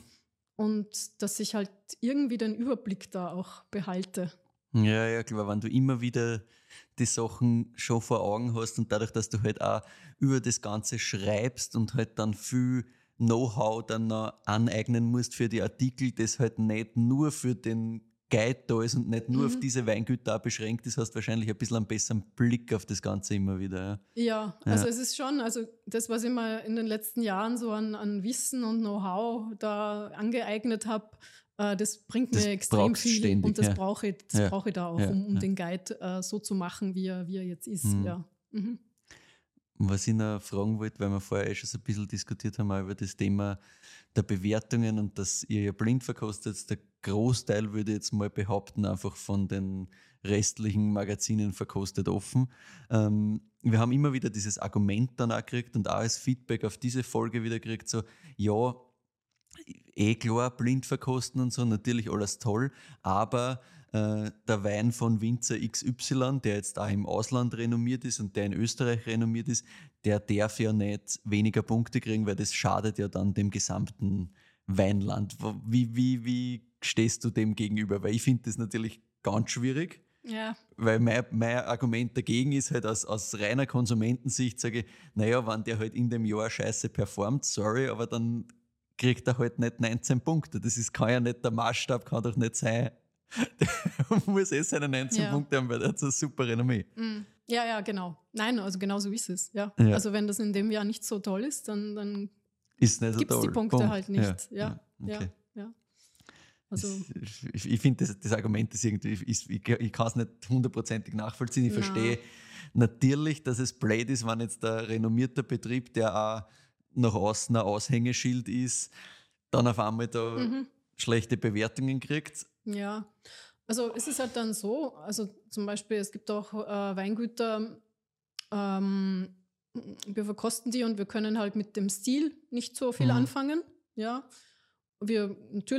und dass ich halt irgendwie den Überblick da auch behalte. Ja, klar, wenn du immer wieder die Sachen schon vor Augen hast und dadurch, dass du halt auch über das Ganze schreibst und halt dann viel Know-how dann noch aneignen musst für die Artikel, das halt nicht nur für den Guide da ist und nicht nur auf diese Weingüter auch beschränkt ist, hast du wahrscheinlich ein bisschen einen besseren Blick auf das Ganze immer wieder. Ja, also es ist schon, also das, was ich mir in den letzten Jahren so an Wissen und Know-how da angeeignet habe, das bringt mir extrem viel ständig, und das brauche ich da auch, um den Guide so zu machen, wie er jetzt ist. Ja. Was ich noch fragen wollte, weil wir vorher schon so ein bisschen diskutiert haben, auch über das Thema der Bewertungen und dass ihr ja blind verkostet. Der Großteil, würde ich jetzt mal behaupten, einfach von den restlichen Magazinen verkostet offen. Wir haben immer wieder dieses Argument dann auch gekriegt und auch als Feedback auf diese Folge wieder gekriegt, so, ja, klar, blind verkosten und so, natürlich alles toll, aber der Wein von Winzer XY, der jetzt auch im Ausland renommiert ist und der in Österreich renommiert ist, der darf ja nicht weniger Punkte kriegen, weil das schadet ja dann dem gesamten Weinland. Wie stehst du dem gegenüber? Weil ich finde das natürlich ganz schwierig. Ja. Weil mein Argument dagegen ist halt aus reiner Konsumentensicht, sage ich, naja, wenn der halt in dem Jahr scheiße performt, sorry, aber dann kriegt er halt nicht 19 Punkte. Kann ja nicht der Maßstab, kann doch nicht sein. Der muss seine 19 Punkte haben, weil der hat so ein super Renommee. Ja, genau. Nein, also genau so ist es. Ja. Also wenn das in dem Jahr nicht so toll ist, dann ist nicht so gibt es die Punkte halt nicht. Ja. Also ich finde, das Argument ist irgendwie, ich kann es nicht hundertprozentig nachvollziehen. Ich verstehe natürlich, dass es blöd ist, wenn jetzt der renommierte Betrieb, der auch nach außen ein Aushängeschild ist, dann auf einmal da schlechte Bewertungen kriegt. Ja, also es ist halt dann so, also zum Beispiel, es gibt auch Weingüter, wir verkosten die und wir können halt mit dem Stil nicht so viel anfangen. Ja, wir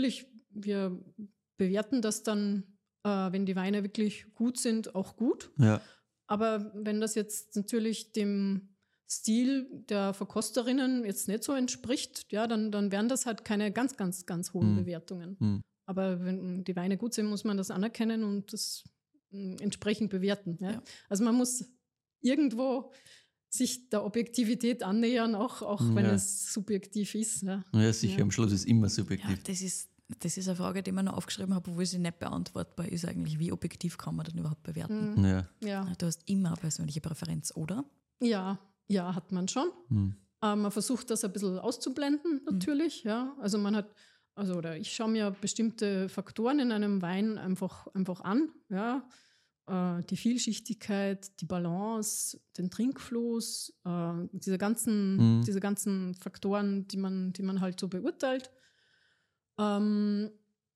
bewerten das dann, wenn die Weine wirklich gut sind, auch gut. Ja. Aber wenn das jetzt natürlich dem Stil der Verkosterinnen jetzt nicht so entspricht, ja, dann wären das halt keine ganz, ganz, ganz hohen Bewertungen. Aber wenn die Weine gut sind, muss man das anerkennen und das entsprechend bewerten. Ja? Also man muss irgendwo sich der Objektivität annähern, auch wenn es subjektiv ist. Ja, sicher, am Schluss ist es immer subjektiv. Ja, das ist eine Frage, die ich mir noch aufgeschrieben habe, obwohl sie nicht beantwortbar ist eigentlich. Wie objektiv kann man denn überhaupt bewerten? Ja. Du hast immer eine persönliche Präferenz, oder? Ja, hat man schon. Man versucht das ein bisschen auszublenden, natürlich. Ja. Also ich schaue mir bestimmte Faktoren in einem Wein einfach an. Ja. Die Vielschichtigkeit, die Balance, den Trinkfluss, diese ganzen Faktoren, die man halt so beurteilt. Aber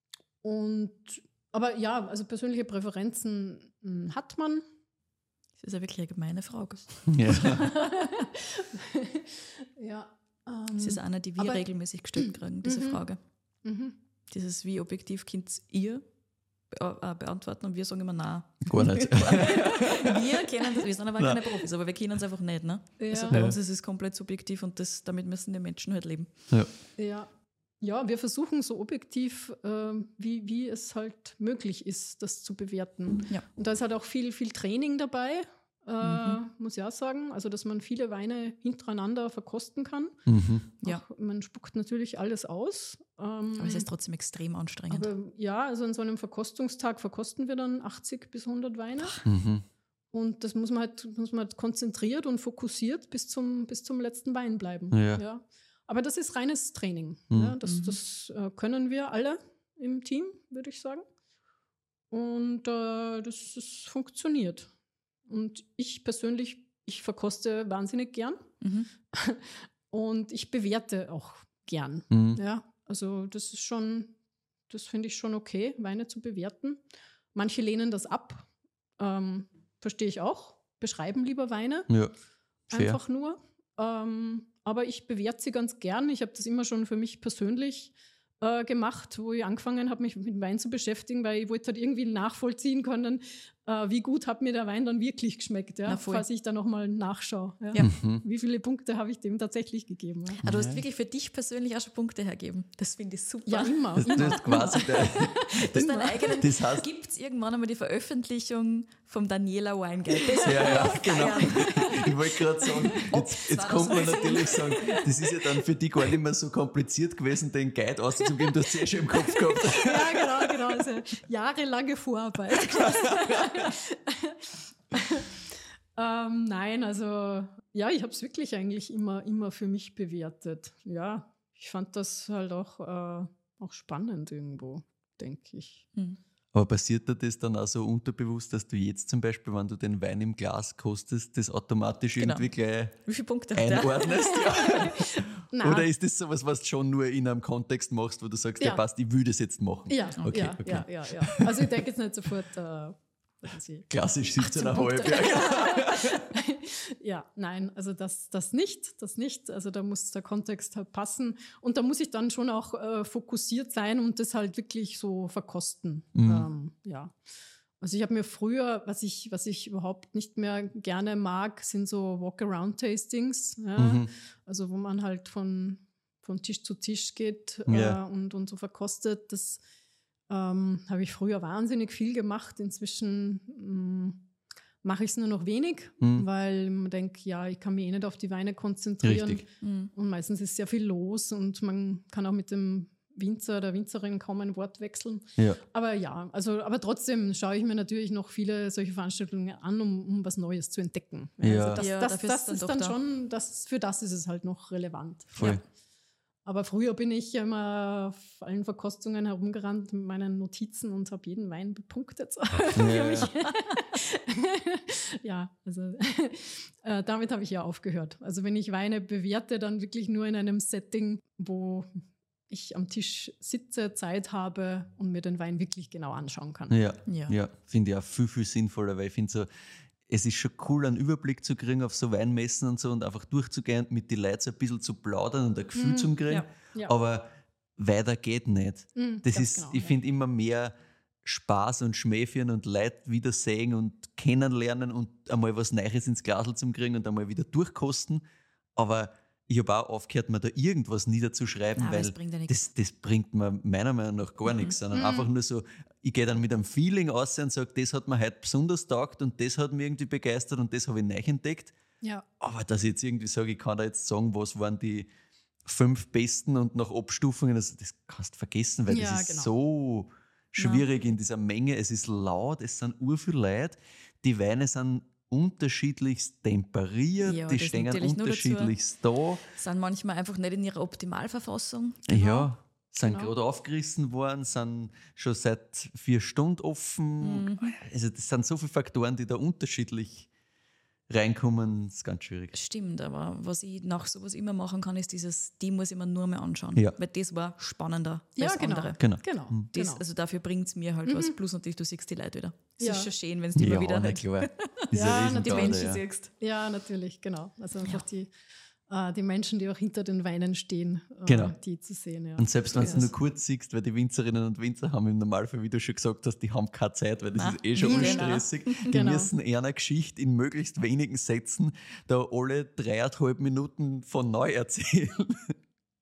ja, also persönliche Präferenzen hat man. Das ist ja wirklich eine gemeine Frage. Ja. Das ist eine, die wir regelmäßig gestellt kriegen, diese Frage. Dieses, wie objektiv könnt ihr beantworten und wir sagen immer nein. Gar nicht. Wir kennen das, wir sind aber keine Profis, aber wir kennen es einfach nicht. Ne? Ja. Also bei uns ist es komplett subjektiv und damit müssen die Menschen halt leben. Ja, wir versuchen so objektiv, wie es halt möglich ist, das zu bewerten. Ja. Und da ist halt auch viel, viel Training dabei. muss ich auch sagen. Also, dass man viele Weine hintereinander verkosten kann. Ja. Man spuckt natürlich alles aus. Aber es ist trotzdem extrem anstrengend. Aber ja, also an so einem Verkostungstag verkosten wir dann 80 bis 100 Weine. Und das muss man halt konzentriert und fokussiert bis zum letzten Wein bleiben. Ja. Aber das ist reines Training. Ja, das können wir alle im Team, würde ich sagen. Und das funktioniert. Und ich persönlich, ich verkoste wahnsinnig gern. Und ich bewerte auch gern. Ja, also das finde ich schon okay, Weine zu bewerten. Manche lehnen das ab. Verstehe ich auch. Beschreiben lieber Weine. Ja, fair. Einfach nur. Aber ich bewerte sie ganz gern. Ich habe das immer schon für mich persönlich gemacht, wo ich angefangen habe, mich mit Wein zu beschäftigen, weil ich wollte halt irgendwie nachvollziehen können, wie gut hat mir der Wein dann wirklich geschmeckt, ja? Falls ich da nochmal nachschaue. Ja? Wie viele Punkte habe ich dem tatsächlich gegeben? Ja? Du hast wirklich für dich persönlich auch schon Punkte hergeben. Das finde ich super. Ja, immer. Das ist quasi das heißt, gibt es irgendwann einmal die Veröffentlichung vom Daniela Wine Guide? Ja, genau. Ich wollte gerade sagen, jetzt kommt man natürlich sagen, das ist ja dann für dich gar nicht mehr so kompliziert gewesen, den Guide auszugeben, du hast es eh schon im Kopf gehabt. Ja, genau. Also jahrelange Vorarbeit. Nein, also ja, ich habe es wirklich eigentlich immer für mich bewertet. Ja, ich fand das halt auch spannend irgendwo, denke ich. Aber passiert dir das dann auch so unterbewusst, dass du jetzt zum Beispiel, wenn du den Wein im Glas kostest, das automatisch irgendwie gleich wie viele Punkte hat der? einordnest? Ja. Oder ist das sowas, was du schon nur in einem Kontext machst, wo du sagst, ja passt, ich will das jetzt machen? Ja, okay. Ja. Also ich denke jetzt nicht sofort... klassisch 17,5. Ja, nein, also das nicht. Also da muss der Kontext halt passen. Und da muss ich dann schon auch fokussiert sein und das halt wirklich so verkosten. Ja. Also ich habe mir früher, was ich überhaupt nicht mehr gerne mag, sind so Walk-Around-Tastings. Ja? Also wo man halt von Tisch zu Tisch geht und so verkostet. Das habe ich früher wahnsinnig viel gemacht. Inzwischen mache ich es nur noch wenig, weil man denkt, ja, ich kann mich nicht auf die Weine konzentrieren. Richtig. Und meistens ist sehr viel los und man kann auch mit dem Winzer oder Winzerin kaum ein Wort wechseln. Ja. Aber trotzdem schaue ich mir natürlich noch viele solche Veranstaltungen an, um was Neues zu entdecken. Ja. Also das ist dann schon, für das ist es halt noch relevant. Voll. Ja. Aber früher bin ich ja immer auf allen Verkostungen herumgerannt mit meinen Notizen und habe jeden Wein bepunktet. Für mich. Ja, also damit habe ich ja aufgehört. Also wenn ich Weine bewerte, dann wirklich nur in einem Setting, wo ich am Tisch sitze, Zeit habe und mir den Wein wirklich genau anschauen kann. Ja. Finde ich auch viel, viel sinnvoller, weil ich finde so, es ist schon cool, einen Überblick zu kriegen auf so Weinmessen und so und einfach durchzugehen und mit den Leuten so ein bisschen zu plaudern und ein Gefühl zu kriegen. Ja. Aber weiter geht nicht. Das ist, genau, ich finde, immer mehr Spaß und Schmäh führen und Leute wiedersehen und kennenlernen und einmal was Neues ins Glasl zu kriegen und einmal wieder durchkosten. Aber ich habe auch aufgehört, mir da irgendwas niederzuschreiben, weil das bringt mir meiner Meinung nach gar nichts, sondern einfach nur so, ich gehe dann mit einem Feeling aus und sage, das hat mir heute besonders taugt und das hat mich irgendwie begeistert und das habe ich neu entdeckt. Ja. Aber dass ich jetzt irgendwie sage, ich kann da jetzt sagen, was waren die 5 besten und nach Abstufungen, das kannst du vergessen, weil das ist so schwierig in dieser Menge. Es ist laut, es sind urviel Leute, die Weine sind unterschiedlichst temperiert, die stehen unterschiedlichst da. Sind manchmal einfach nicht in ihrer Optimalverfassung. Ja, sind gerade aufgerissen worden, sind schon seit 4 Stunden offen. Also das sind so viele Faktoren, die da unterschiedlich reinkommen, das ist ganz schwierig. Stimmt, aber was ich nach sowas immer machen kann, ist die muss ich mir nur mehr anschauen. Ja. Weil das war spannender als andere. Genau. Also dafür bringt es mir halt was. Plus natürlich, du siehst die Leute wieder. Das ist schon schön, wenn es die immer wieder halt die Menschen siehst. Ja, natürlich, genau. Also einfach die Menschen, die auch hinter den Weinen stehen, die zu sehen. Ja. Und selbst wenn du nur kurz siehst, weil die Winzerinnen und Winzer haben im Normalfall, wie du schon gesagt hast, die haben keine Zeit, weil das ist schon unstressig. Die müssen eher eine Geschichte in möglichst wenigen Sätzen da alle 3,5 Minuten von neu erzählen.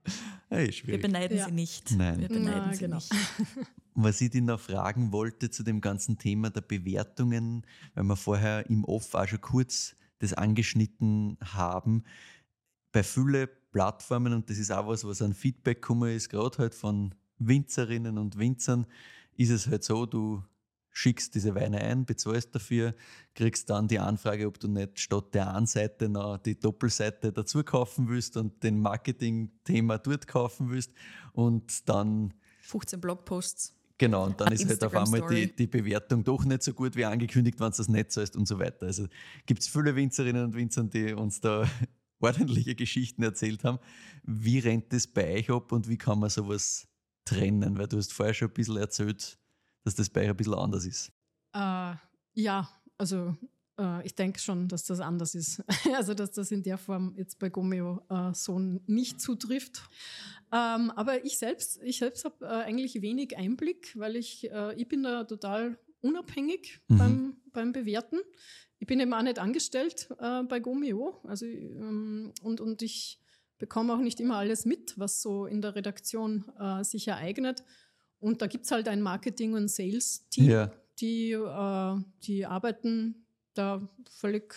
Hey, Wir schwierig. beneiden sie nicht. Nein. Wir beneiden sie genau. nicht. Was ich dich noch fragen wollte zu dem ganzen Thema der Bewertungen, weil wir vorher im Off auch schon kurz das angeschnitten haben, bei vielen Plattformen, und das ist auch was an Feedback gekommen ist, gerade halt von Winzerinnen und Winzern, ist es halt so, du schickst diese Weine ein, bezahlst dafür, kriegst dann die Anfrage, ob du nicht statt der einen Seite noch die Doppelseite dazu kaufen willst und den Marketing-Thema dort kaufen willst und dann 15 Blogposts. genau, und dann ist halt auf einmal Instagram-Story. die Bewertung doch nicht so gut wie angekündigt, wenn du das nicht zahlst und so weiter. Also gibt es viele Winzerinnen und Winzer, die uns da ordentliche Geschichten erzählt haben. Wie rennt das bei euch ab und wie kann man sowas trennen? Weil du hast vorher schon ein bisschen erzählt, dass das bei euch ein bisschen anders ist. Ja, also ich denke schon, dass das anders ist. Also dass das in der Form jetzt bei Gomeo so nicht zutrifft. Aber ich selbst habe eigentlich wenig Einblick, weil ich bin da total unabhängig beim Bewerten. Ich bin eben auch nicht angestellt bei Gomeo. Also, und ich bekomme auch nicht immer alles mit, was so in der Redaktion sich ereignet. Und da gibt es halt ein Marketing- und Sales-Team, Ja. die arbeiten da völlig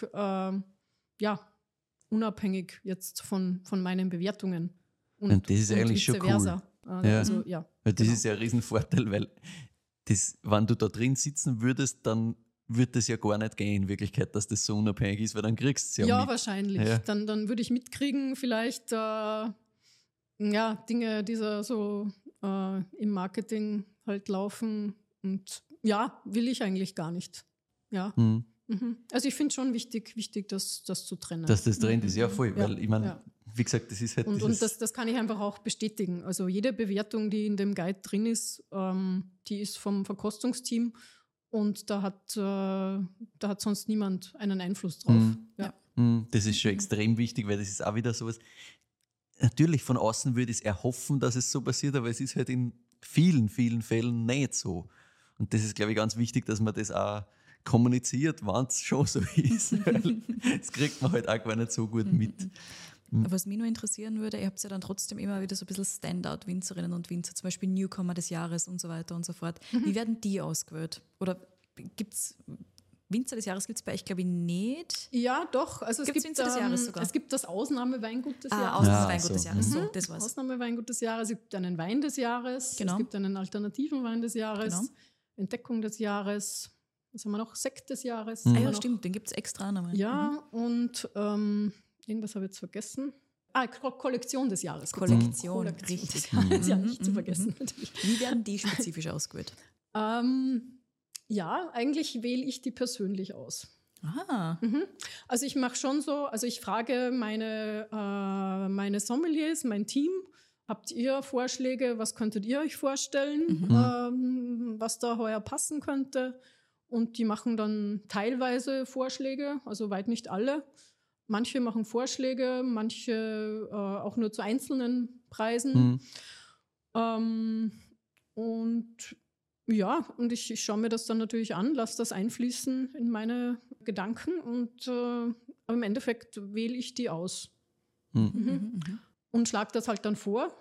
unabhängig jetzt von meinen Bewertungen. Und das ist eigentlich schon vice versa. Ja. Also, ja, Weil das genau. ist ja ein Riesenvorteil, weil das, wenn du da drin sitzen würdest, dann würde das ja gar nicht gehen in Wirklichkeit, dass das so unabhängig ist, weil dann kriegst du es ja Ja, mit. wahrscheinlich. Ja. Dann würde ich mitkriegen, vielleicht Dinge, die so im Marketing halt laufen. Und ja, will ich eigentlich gar nicht. Ja. Mhm. Mhm. Also ich finde schon wichtig, das zu trennen. Dass das Trend ist, ja voll, Ja, weil ich meine, ja. wie gesagt, das ist halt Und dieses... das kann ich einfach auch bestätigen. Also jede Bewertung, die in dem Guide drin ist, die ist vom Verkostungsteam und da hat sonst niemand einen Einfluss drauf. Mhm. Ja. Das ist schon extrem wichtig, weil das ist auch wieder sowas. Natürlich von außen würde ich es erhoffen, dass es so passiert, aber es ist halt in vielen, vielen Fällen nicht so. Und das ist, glaube ich, ganz wichtig, dass man das auch kommuniziert, wenn es schon so ist. Weil das kriegt man halt auch gar nicht so gut mit. Was mich nur interessieren würde, ihr habt ja dann trotzdem immer wieder so ein bisschen Standout-Winzerinnen und Winzer, zum Beispiel Newcomer des Jahres und so weiter und so fort. Wie werden die ausgewählt? Oder gibt es Winzer des Jahres, gibt es bei euch, glaube ich, nicht? Ja, doch. Also Gibt's Winzer des Jahres sogar? Es gibt das Ausnahmeweingut des Jahres. Ausnahmeweingut so. des Jahres, so, das war's. Ausnahmeweingut des Jahres, es gibt einen Wein des Jahres, Genau. es gibt einen alternativen Wein des Jahres, Genau. Entdeckung des Jahres, was haben wir noch? Sekt des Jahres. Ah haben wir ja, noch. stimmt, den gibt es extra nochmal. Ja, und irgendwas habe ich jetzt vergessen. Kollektion des Jahres. Kollektion, Kollektion richtig. des Jahres, ja, nicht zu vergessen. Natürlich. Wie werden die spezifisch ausgewählt? Ja, eigentlich wähle ich die persönlich aus. Ah, Also ich mache schon so, also ich frage meine Sommeliers, mein Team, habt ihr Vorschläge, was könntet ihr euch vorstellen, was da heuer passen könnte? Und die machen dann teilweise Vorschläge, also weit nicht alle. Manche machen Vorschläge, manche auch nur zu einzelnen Preisen. Und ja, und ich schaue mir das dann natürlich an, lasse das einfließen in meine Gedanken und im Endeffekt wähle ich die aus. Und schlage das halt dann vor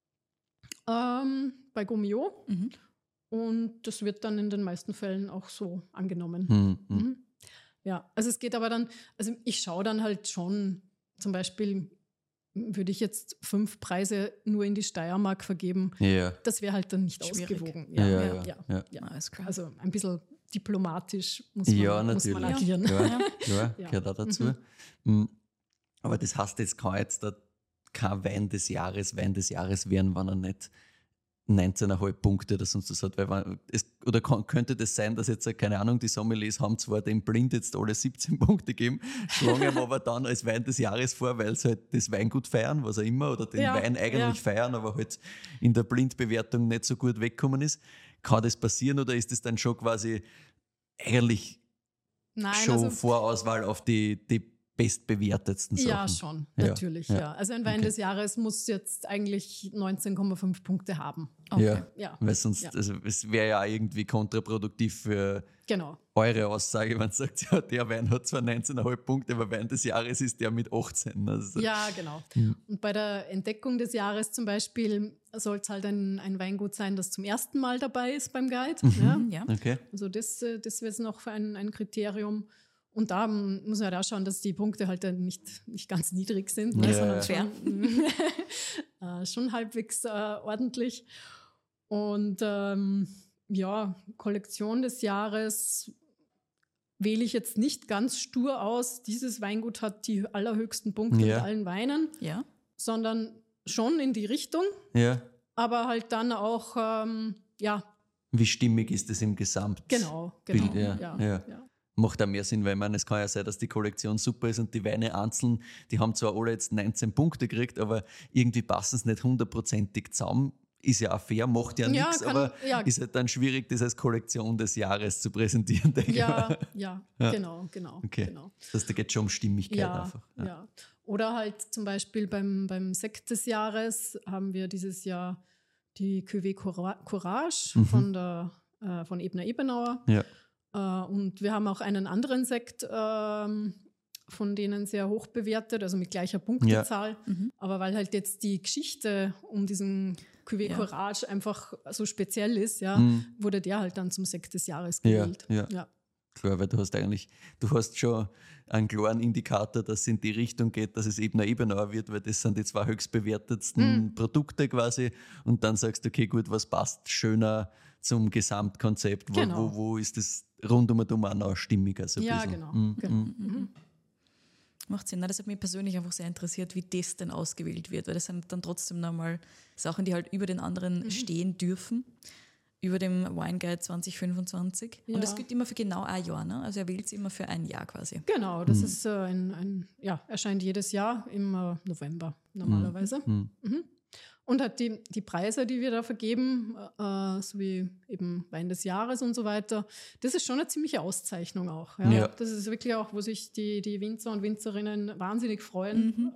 bei Gomeo. Und das wird dann in den meisten Fällen auch so angenommen. Ja, also es geht aber dann, also ich schaue dann halt schon, zum Beispiel würde ich jetzt 5 Preise nur in die Steiermark vergeben, Ja. das wäre halt dann nicht Schwierig. ausgewogen. Ja. alles klar. Also ein bisschen diplomatisch muss Ja, man natürlich. agieren. Ja, Ja. gehört auch dazu. Aber das heißt, jetzt kann jetzt da kein Wein des Jahres werden, wenn er nicht 19,5 Punkte oder sonst was hat. Weil könnte das sein, dass jetzt, keine Ahnung, die Sommeliers haben zwar dem Blind jetzt alle 17 Punkte gegeben, schlagen ihm aber dann als Wein des Jahres vor, weil sie halt das Weingut feiern, was auch immer, oder den Wein eigentlich feiern, aber halt in der Blindbewertung nicht so gut weggekommen ist. Kann das passieren oder ist das dann schon quasi eigentlich Nein, schon also Vorauswahl auf die bestbewertetsten Sachen. Ja, schon, Ja, natürlich, ja. ja. Also ein Wein Okay. des Jahres muss jetzt eigentlich 19,5 Punkte haben. Ja, Ja, weil sonst, Ja. also es wäre ja auch irgendwie kontraproduktiv für genau. eure Aussage, wenn man sagt, ja, der Wein hat zwar 19,5 Punkte, aber Wein des Jahres ist der mit 18. Also, Ja, genau. Und bei der Entdeckung des Jahres zum Beispiel soll es halt ein Weingut sein, das zum ersten Mal dabei ist beim Guide. Ja. Ja. Okay. Also das wäre noch für ein Kriterium. Und da muss man halt auch schauen, dass die Punkte halt dann nicht ganz niedrig sind, ne, Ja, sondern fair. schon halbwegs ordentlich. Und Kollektion des Jahres wähle ich jetzt nicht ganz stur aus, dieses Weingut hat die allerhöchsten Punkte Ja. mit allen Weinen, Ja. sondern schon in die Richtung, Ja. aber halt dann auch, Wie stimmig ist das im Gesamt? genau. Bild, ja. ja. Macht auch mehr Sinn, weil ich meine, es kann ja sein, dass die Kollektion super ist und die Weine einzeln, die haben zwar alle jetzt 19 Punkte gekriegt, aber irgendwie passen es nicht hundertprozentig zusammen. Ist ja auch fair, macht ja Ja, nichts, kann- aber ja. ist halt dann schwierig, das als Kollektion des Jahres zu präsentieren, denke ich mal. Ja, Ja. genau. Okay. Genau. Das heißt, da geht es schon um Stimmigkeit Ja, einfach. ja. Oder halt zum Beispiel beim Sekt des Jahres haben wir dieses Jahr die Cuvée Courage von Ebner Ebenauer. Ja. Und wir haben auch einen anderen Sekt von denen sehr hoch bewertet, also mit gleicher Punktezahl. Aber weil halt jetzt die Geschichte um diesen Cuvée Ja. Courage einfach so speziell ist, wurde der halt dann zum Sekt des Jahres Ja, gewählt. ja. Klar, weil du hast schon einen klaren Indikator, dass es in die Richtung geht, dass es Ebner Ebenauer wird, weil das sind die zwei höchstbewertetsten Produkte quasi. Und dann sagst du, okay, gut, was passt schöner zum Gesamtkonzept? Genau. Wo ist das rundum und um auch noch stimmiger? So ein Ja, bisschen? genau. Mhm, genau. mhm. Macht Sinn. Na, das hat mich persönlich einfach sehr interessiert, wie das denn ausgewählt wird, weil das sind dann trotzdem nochmal Sachen, die halt über den anderen stehen dürfen, über dem Wine Guide 2025. Ja. Und das gilt immer für genau ein Jahr, ne? Also er wählt sie immer für ein Jahr quasi. Genau, das ist erscheint jedes Jahr im November normalerweise. Mhm. Und hat die Preise, die wir da vergeben, sowie eben Wein des Jahres und so weiter, das ist schon eine ziemliche Auszeichnung auch. Ja? Ja. Das ist wirklich auch, wo sich die Winzer und Winzerinnen wahnsinnig freuen.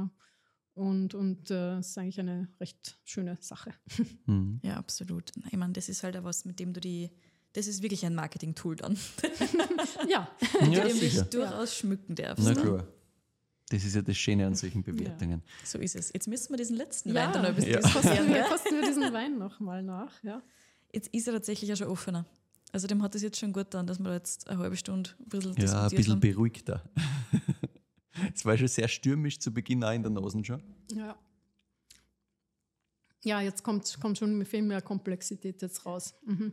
Und das ist eigentlich eine recht schöne Sache. Mhm. Ja, absolut. Ich meine, das ist halt auch was, mit dem das ist wirklich ein Marketing-Tool dann, Ja, mit Ja, dem du dich sicher. durchaus schmücken darfst. Na Ne? klar. Das ist ja das Schöne an solchen Bewertungen. So ist es. Jetzt müssen wir diesen letzten ja. Wein dann noch ein bisschen Ja. diskutieren. Gell? Kosten wir diesen Wein nochmal nach. Ja. Jetzt ist er tatsächlich ja schon offener. Also dem hat es jetzt schon gut getan, dass wir da jetzt eine halbe Stunde ein bisschen Ja, ein diskutiert bisschen haben. beruhigter. Es war schon sehr stürmisch zu Beginn auch in der Nase schon. Ja. Ja, jetzt kommt schon viel mehr Komplexität jetzt raus.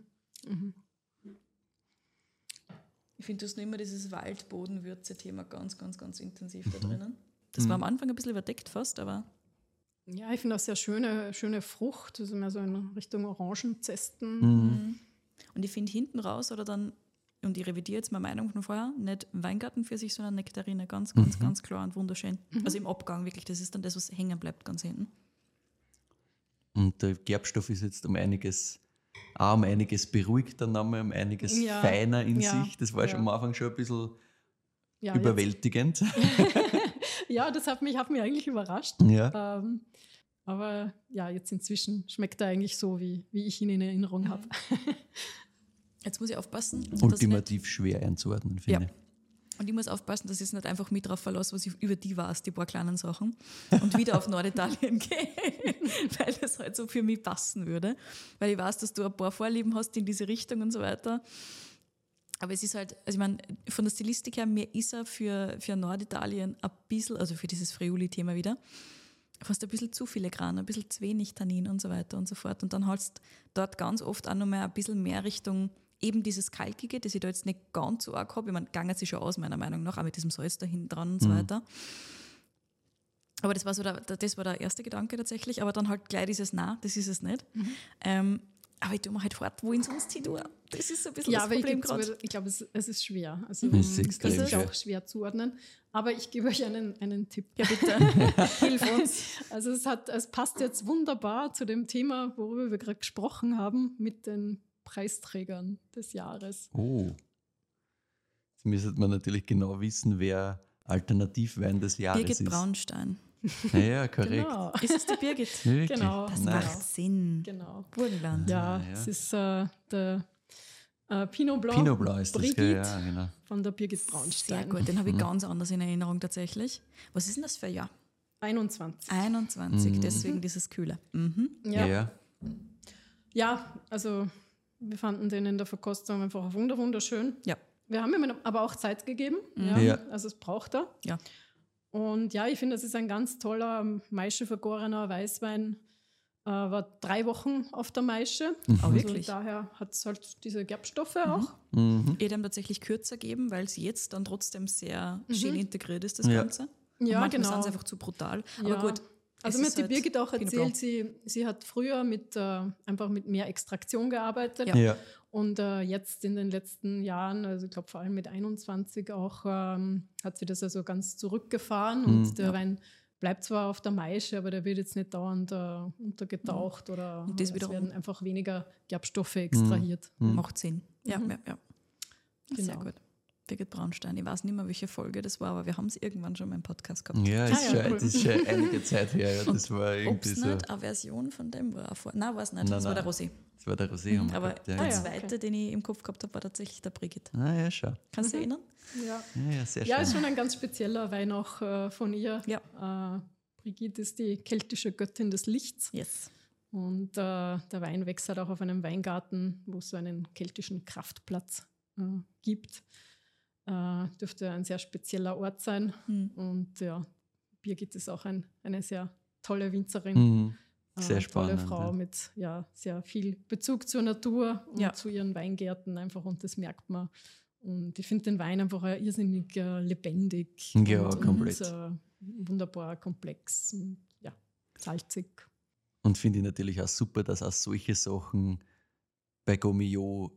Ich finde, du hast noch immer dieses Waldbodenwürze-Thema ganz, ganz, ganz intensiv da drinnen. Das war am Anfang ein bisschen überdeckt fast, aber Ja, ich finde auch sehr schöne Frucht. Das ist mehr so in Richtung Orangenzesten. und ich finde hinten raus oder dann, und ich revidiere jetzt meine Meinung von vorher, nicht Weingarten für sich, sondern Nektarine, ganz, ganz, ganz klar und wunderschön. Also im Abgang wirklich, das ist dann das, was hängen bleibt ganz hinten. Und der Gerbstoff ist jetzt um einiges beruhigter, nochmal, um einiges Ja, feiner in ja, sich. Das war schon am ja. Anfang schon ein bisschen Ja, überwältigend. ja, das hat mich eigentlich überrascht. Ja. Aber ja, jetzt inzwischen schmeckt er eigentlich so, wie ich ihn in Erinnerung habe. Jetzt muss ich aufpassen. dass Ultimativ schwer einzuordnen, finde Ja. ich. Und ich muss aufpassen, dass ich es nicht einfach mit drauf verlasse, was ich über die weiß, die paar kleinen Sachen, und wieder auf Norditalien gehe, weil das halt so für mich passen würde. Weil ich weiß, dass du ein paar Vorlieben hast in diese Richtung und so weiter. Aber es ist halt, also ich meine, von der Stilistik her, mir ist er für Norditalien ein bisschen, also für dieses Friuli-Thema wieder, fast ein bisschen zu filigran, ein bisschen zu wenig Tannin und so weiter und so fort. Und dann hast du dort ganz oft auch noch mal ein bisschen mehr Richtung eben dieses Kalkige, das ich da jetzt nicht ganz so arg habe. Ich meine, gangen sie schon aus, meiner Meinung nach, auch mit diesem Salz da hinten dran und so weiter. Aber das war der erste Gedanke tatsächlich. Aber dann halt gleich dieses Nein, das ist es nicht. Aber ich tue mir halt fort, wo ich sonst hin tue. Das ist so ein bisschen Ja, das aber Problem ich gerade. glaube, es ist schwer. Also, Es ist extrem das ist schwer. auch schwer zuordnen. Aber ich gebe euch einen Tipp. Ja, bitte. Hilf uns. Also es passt jetzt wunderbar zu dem Thema, worüber wir gerade gesprochen haben, mit den Preisträgern des Jahres. Oh. Jetzt müsste man natürlich genau wissen, wer Alternativwein des Jahres Birgit ist. Braunstein. Ja, korrekt. Genau. Ist es die Birgit? Wirklich? Genau. Das Nice. macht Sinn. Genau. Burgenland. Ja, ja. es ist der Pinot Blanc, Pinot Blanc ist das, Brigitte gell? Ja, genau. von der Birgit Sehr Braunstein. gut, den habe ich ganz anders in Erinnerung tatsächlich. Was ist denn das für ein Jahr? 21. 21, deswegen dieses Kühle. Mhm. Ja. Ja, also wir fanden den in der Verkostung einfach wunderschön. Ja. Wir haben ihm aber auch Zeit gegeben. Ja. Also es braucht er. Ja. Und ja, ich finde, das ist ein ganz toller Maische vergorener Weißwein. War 3 Wochen auf der Maische. Oh, wirklich? Daher hat es halt diese Gerbstoffe auch. Dem tatsächlich kürzer geben, weil es jetzt dann trotzdem sehr schön integriert ist, das Ja. Ganze. Ja, manchmal genau. sind es einfach zu brutal. Aber Ja. gut. Also es mir ist hat die halt Birgit auch Pinot erzählt, Blanc. sie hat früher einfach mit mehr Extraktion gearbeitet. Ja. Ja. Und jetzt in den letzten Jahren, also ich glaube vor allem mit 21 auch, hat sie das also ganz zurückgefahren. Und der Wein bleibt zwar auf der Maische, aber der wird jetzt nicht dauernd untergetaucht oder Und das es wiederum- werden einfach weniger Gerbstoffe extrahiert. Macht Sinn. Ja, ja. Sehr Genau. gut. Birgit Braunstein. Ich weiß nicht mehr, welche Folge das war, aber wir haben es irgendwann schon mal im Podcast gehabt. Ja, ist ja, schon, cool. das ist schon einige Zeit her. Ja. Das war Ob irgendwie es so. nicht eine Version von dem war? Nein, war es nicht. Nein, Das war nein. der Rosé. Das war der Rosé. haben wir Aber gehabt, ja. der ja. zweite, Okay. den ich im Kopf gehabt habe, war tatsächlich der Brigitte. Ah, ja, schau. Kannst du dich erinnern? Ja. Ja, sehr Ja, schön. ist schon ein ganz spezieller Wein auch von ihr. Ja. Brigitte ist die keltische Göttin des Lichts. Yes. Und der Wein wächst halt auch auf einem Weingarten, wo es so einen keltischen Kraftplatz gibt. Dürfte ein sehr spezieller Ort sein. Und ja, Birgit ist auch eine sehr tolle Winzerin. Mhm. Sehr Tolle spannend. Frau ja. mit sehr viel Bezug zur Natur und Ja. zu ihren Weingärten einfach. Und das merkt man. Und ich finde den Wein einfach irrsinnig lebendig. Ja, und, komplett. Und, wunderbar komplex und ja, salzig. Und finde ich natürlich auch super, dass auch solche Sachen bei Gomillot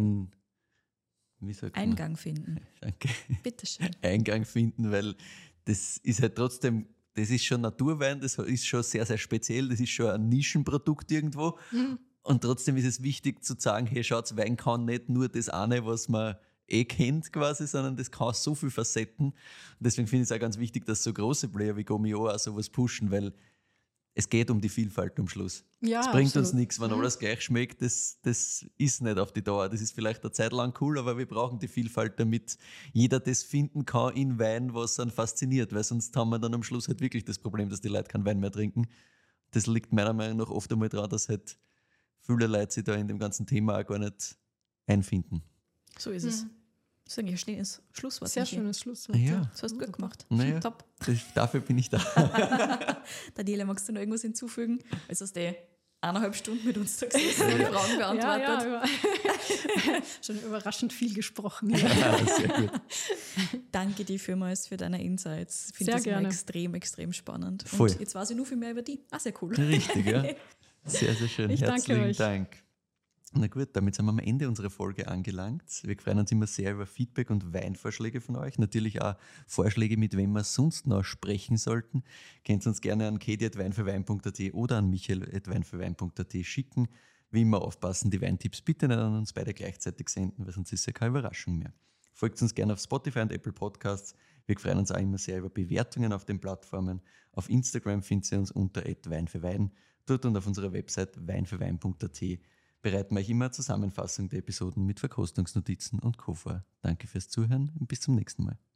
Eingang finden. Danke. Bitteschön. Eingang finden, weil das ist halt trotzdem, das ist schon Naturwein, das ist schon sehr, sehr speziell, das ist schon ein Nischenprodukt irgendwo. Und trotzdem ist es wichtig zu sagen, hey, schaut, Wein kann nicht nur das eine, was man kennt quasi, sondern das kann so viel Facetten. Und deswegen finde ich es auch ganz wichtig, dass so große Player wie Gomillot auch sowas pushen, weil es geht um die Vielfalt am Schluss. Ja, Es bringt uns absolut. nichts, wenn alles gleich schmeckt, das ist nicht auf die Dauer. Das ist vielleicht eine Zeit lang cool, aber wir brauchen die Vielfalt, damit jeder das finden kann in Wein, was ihn fasziniert, weil sonst haben wir dann am Schluss halt wirklich das Problem, dass die Leute keinen Wein mehr trinken. Das liegt meiner Meinung nach oft einmal daran, dass halt viele Leute sich da in dem ganzen Thema auch gar nicht einfinden. So ist es. Das ist eigentlich ein schönes Schlusswort. Sehr Michi. schönes Schlusswort. Ja. Das hast du gut gemacht. Naja. Top. Dafür bin ich da. Daniela, magst du noch irgendwas hinzufügen? Also hast du 1,5 Stunden mit uns da gesessen und Fragen beantwortet. Ja. Schon überraschend viel gesprochen. Ja, sehr gut. Danke dir vielmals für deine Insights. Ich finde Sehr das immer gerne. extrem, extrem spannend. Voll. Und jetzt weiß ich nur viel mehr über die. Ah, sehr cool. Richtig, ja. Sehr, sehr schön. Ich danke Herzlichen euch. Dank. Na gut, damit sind wir am Ende unserer Folge angelangt. Wir freuen uns immer sehr über Feedback und Weinvorschläge von euch. Natürlich auch Vorschläge, mit wem wir sonst noch sprechen sollten. Könnt ihr uns gerne an kedi@weinfürwein.at oder an michael@weinfürwein.at schicken. Wie immer aufpassen, die Weintipps bitte nicht an uns beide gleichzeitig senden, weil sonst ist ja keine Überraschung mehr. Folgt uns gerne auf Spotify und Apple Podcasts. Wir freuen uns auch immer sehr über Bewertungen auf den Plattformen. Auf Instagram findet ihr uns unter @weinfürwein. Dort und auf unserer Website weinfürwein.at bereiten wir euch immer eine Zusammenfassung der Episoden mit Verkostungsnotizen und Co. vor. Danke fürs Zuhören und bis zum nächsten Mal.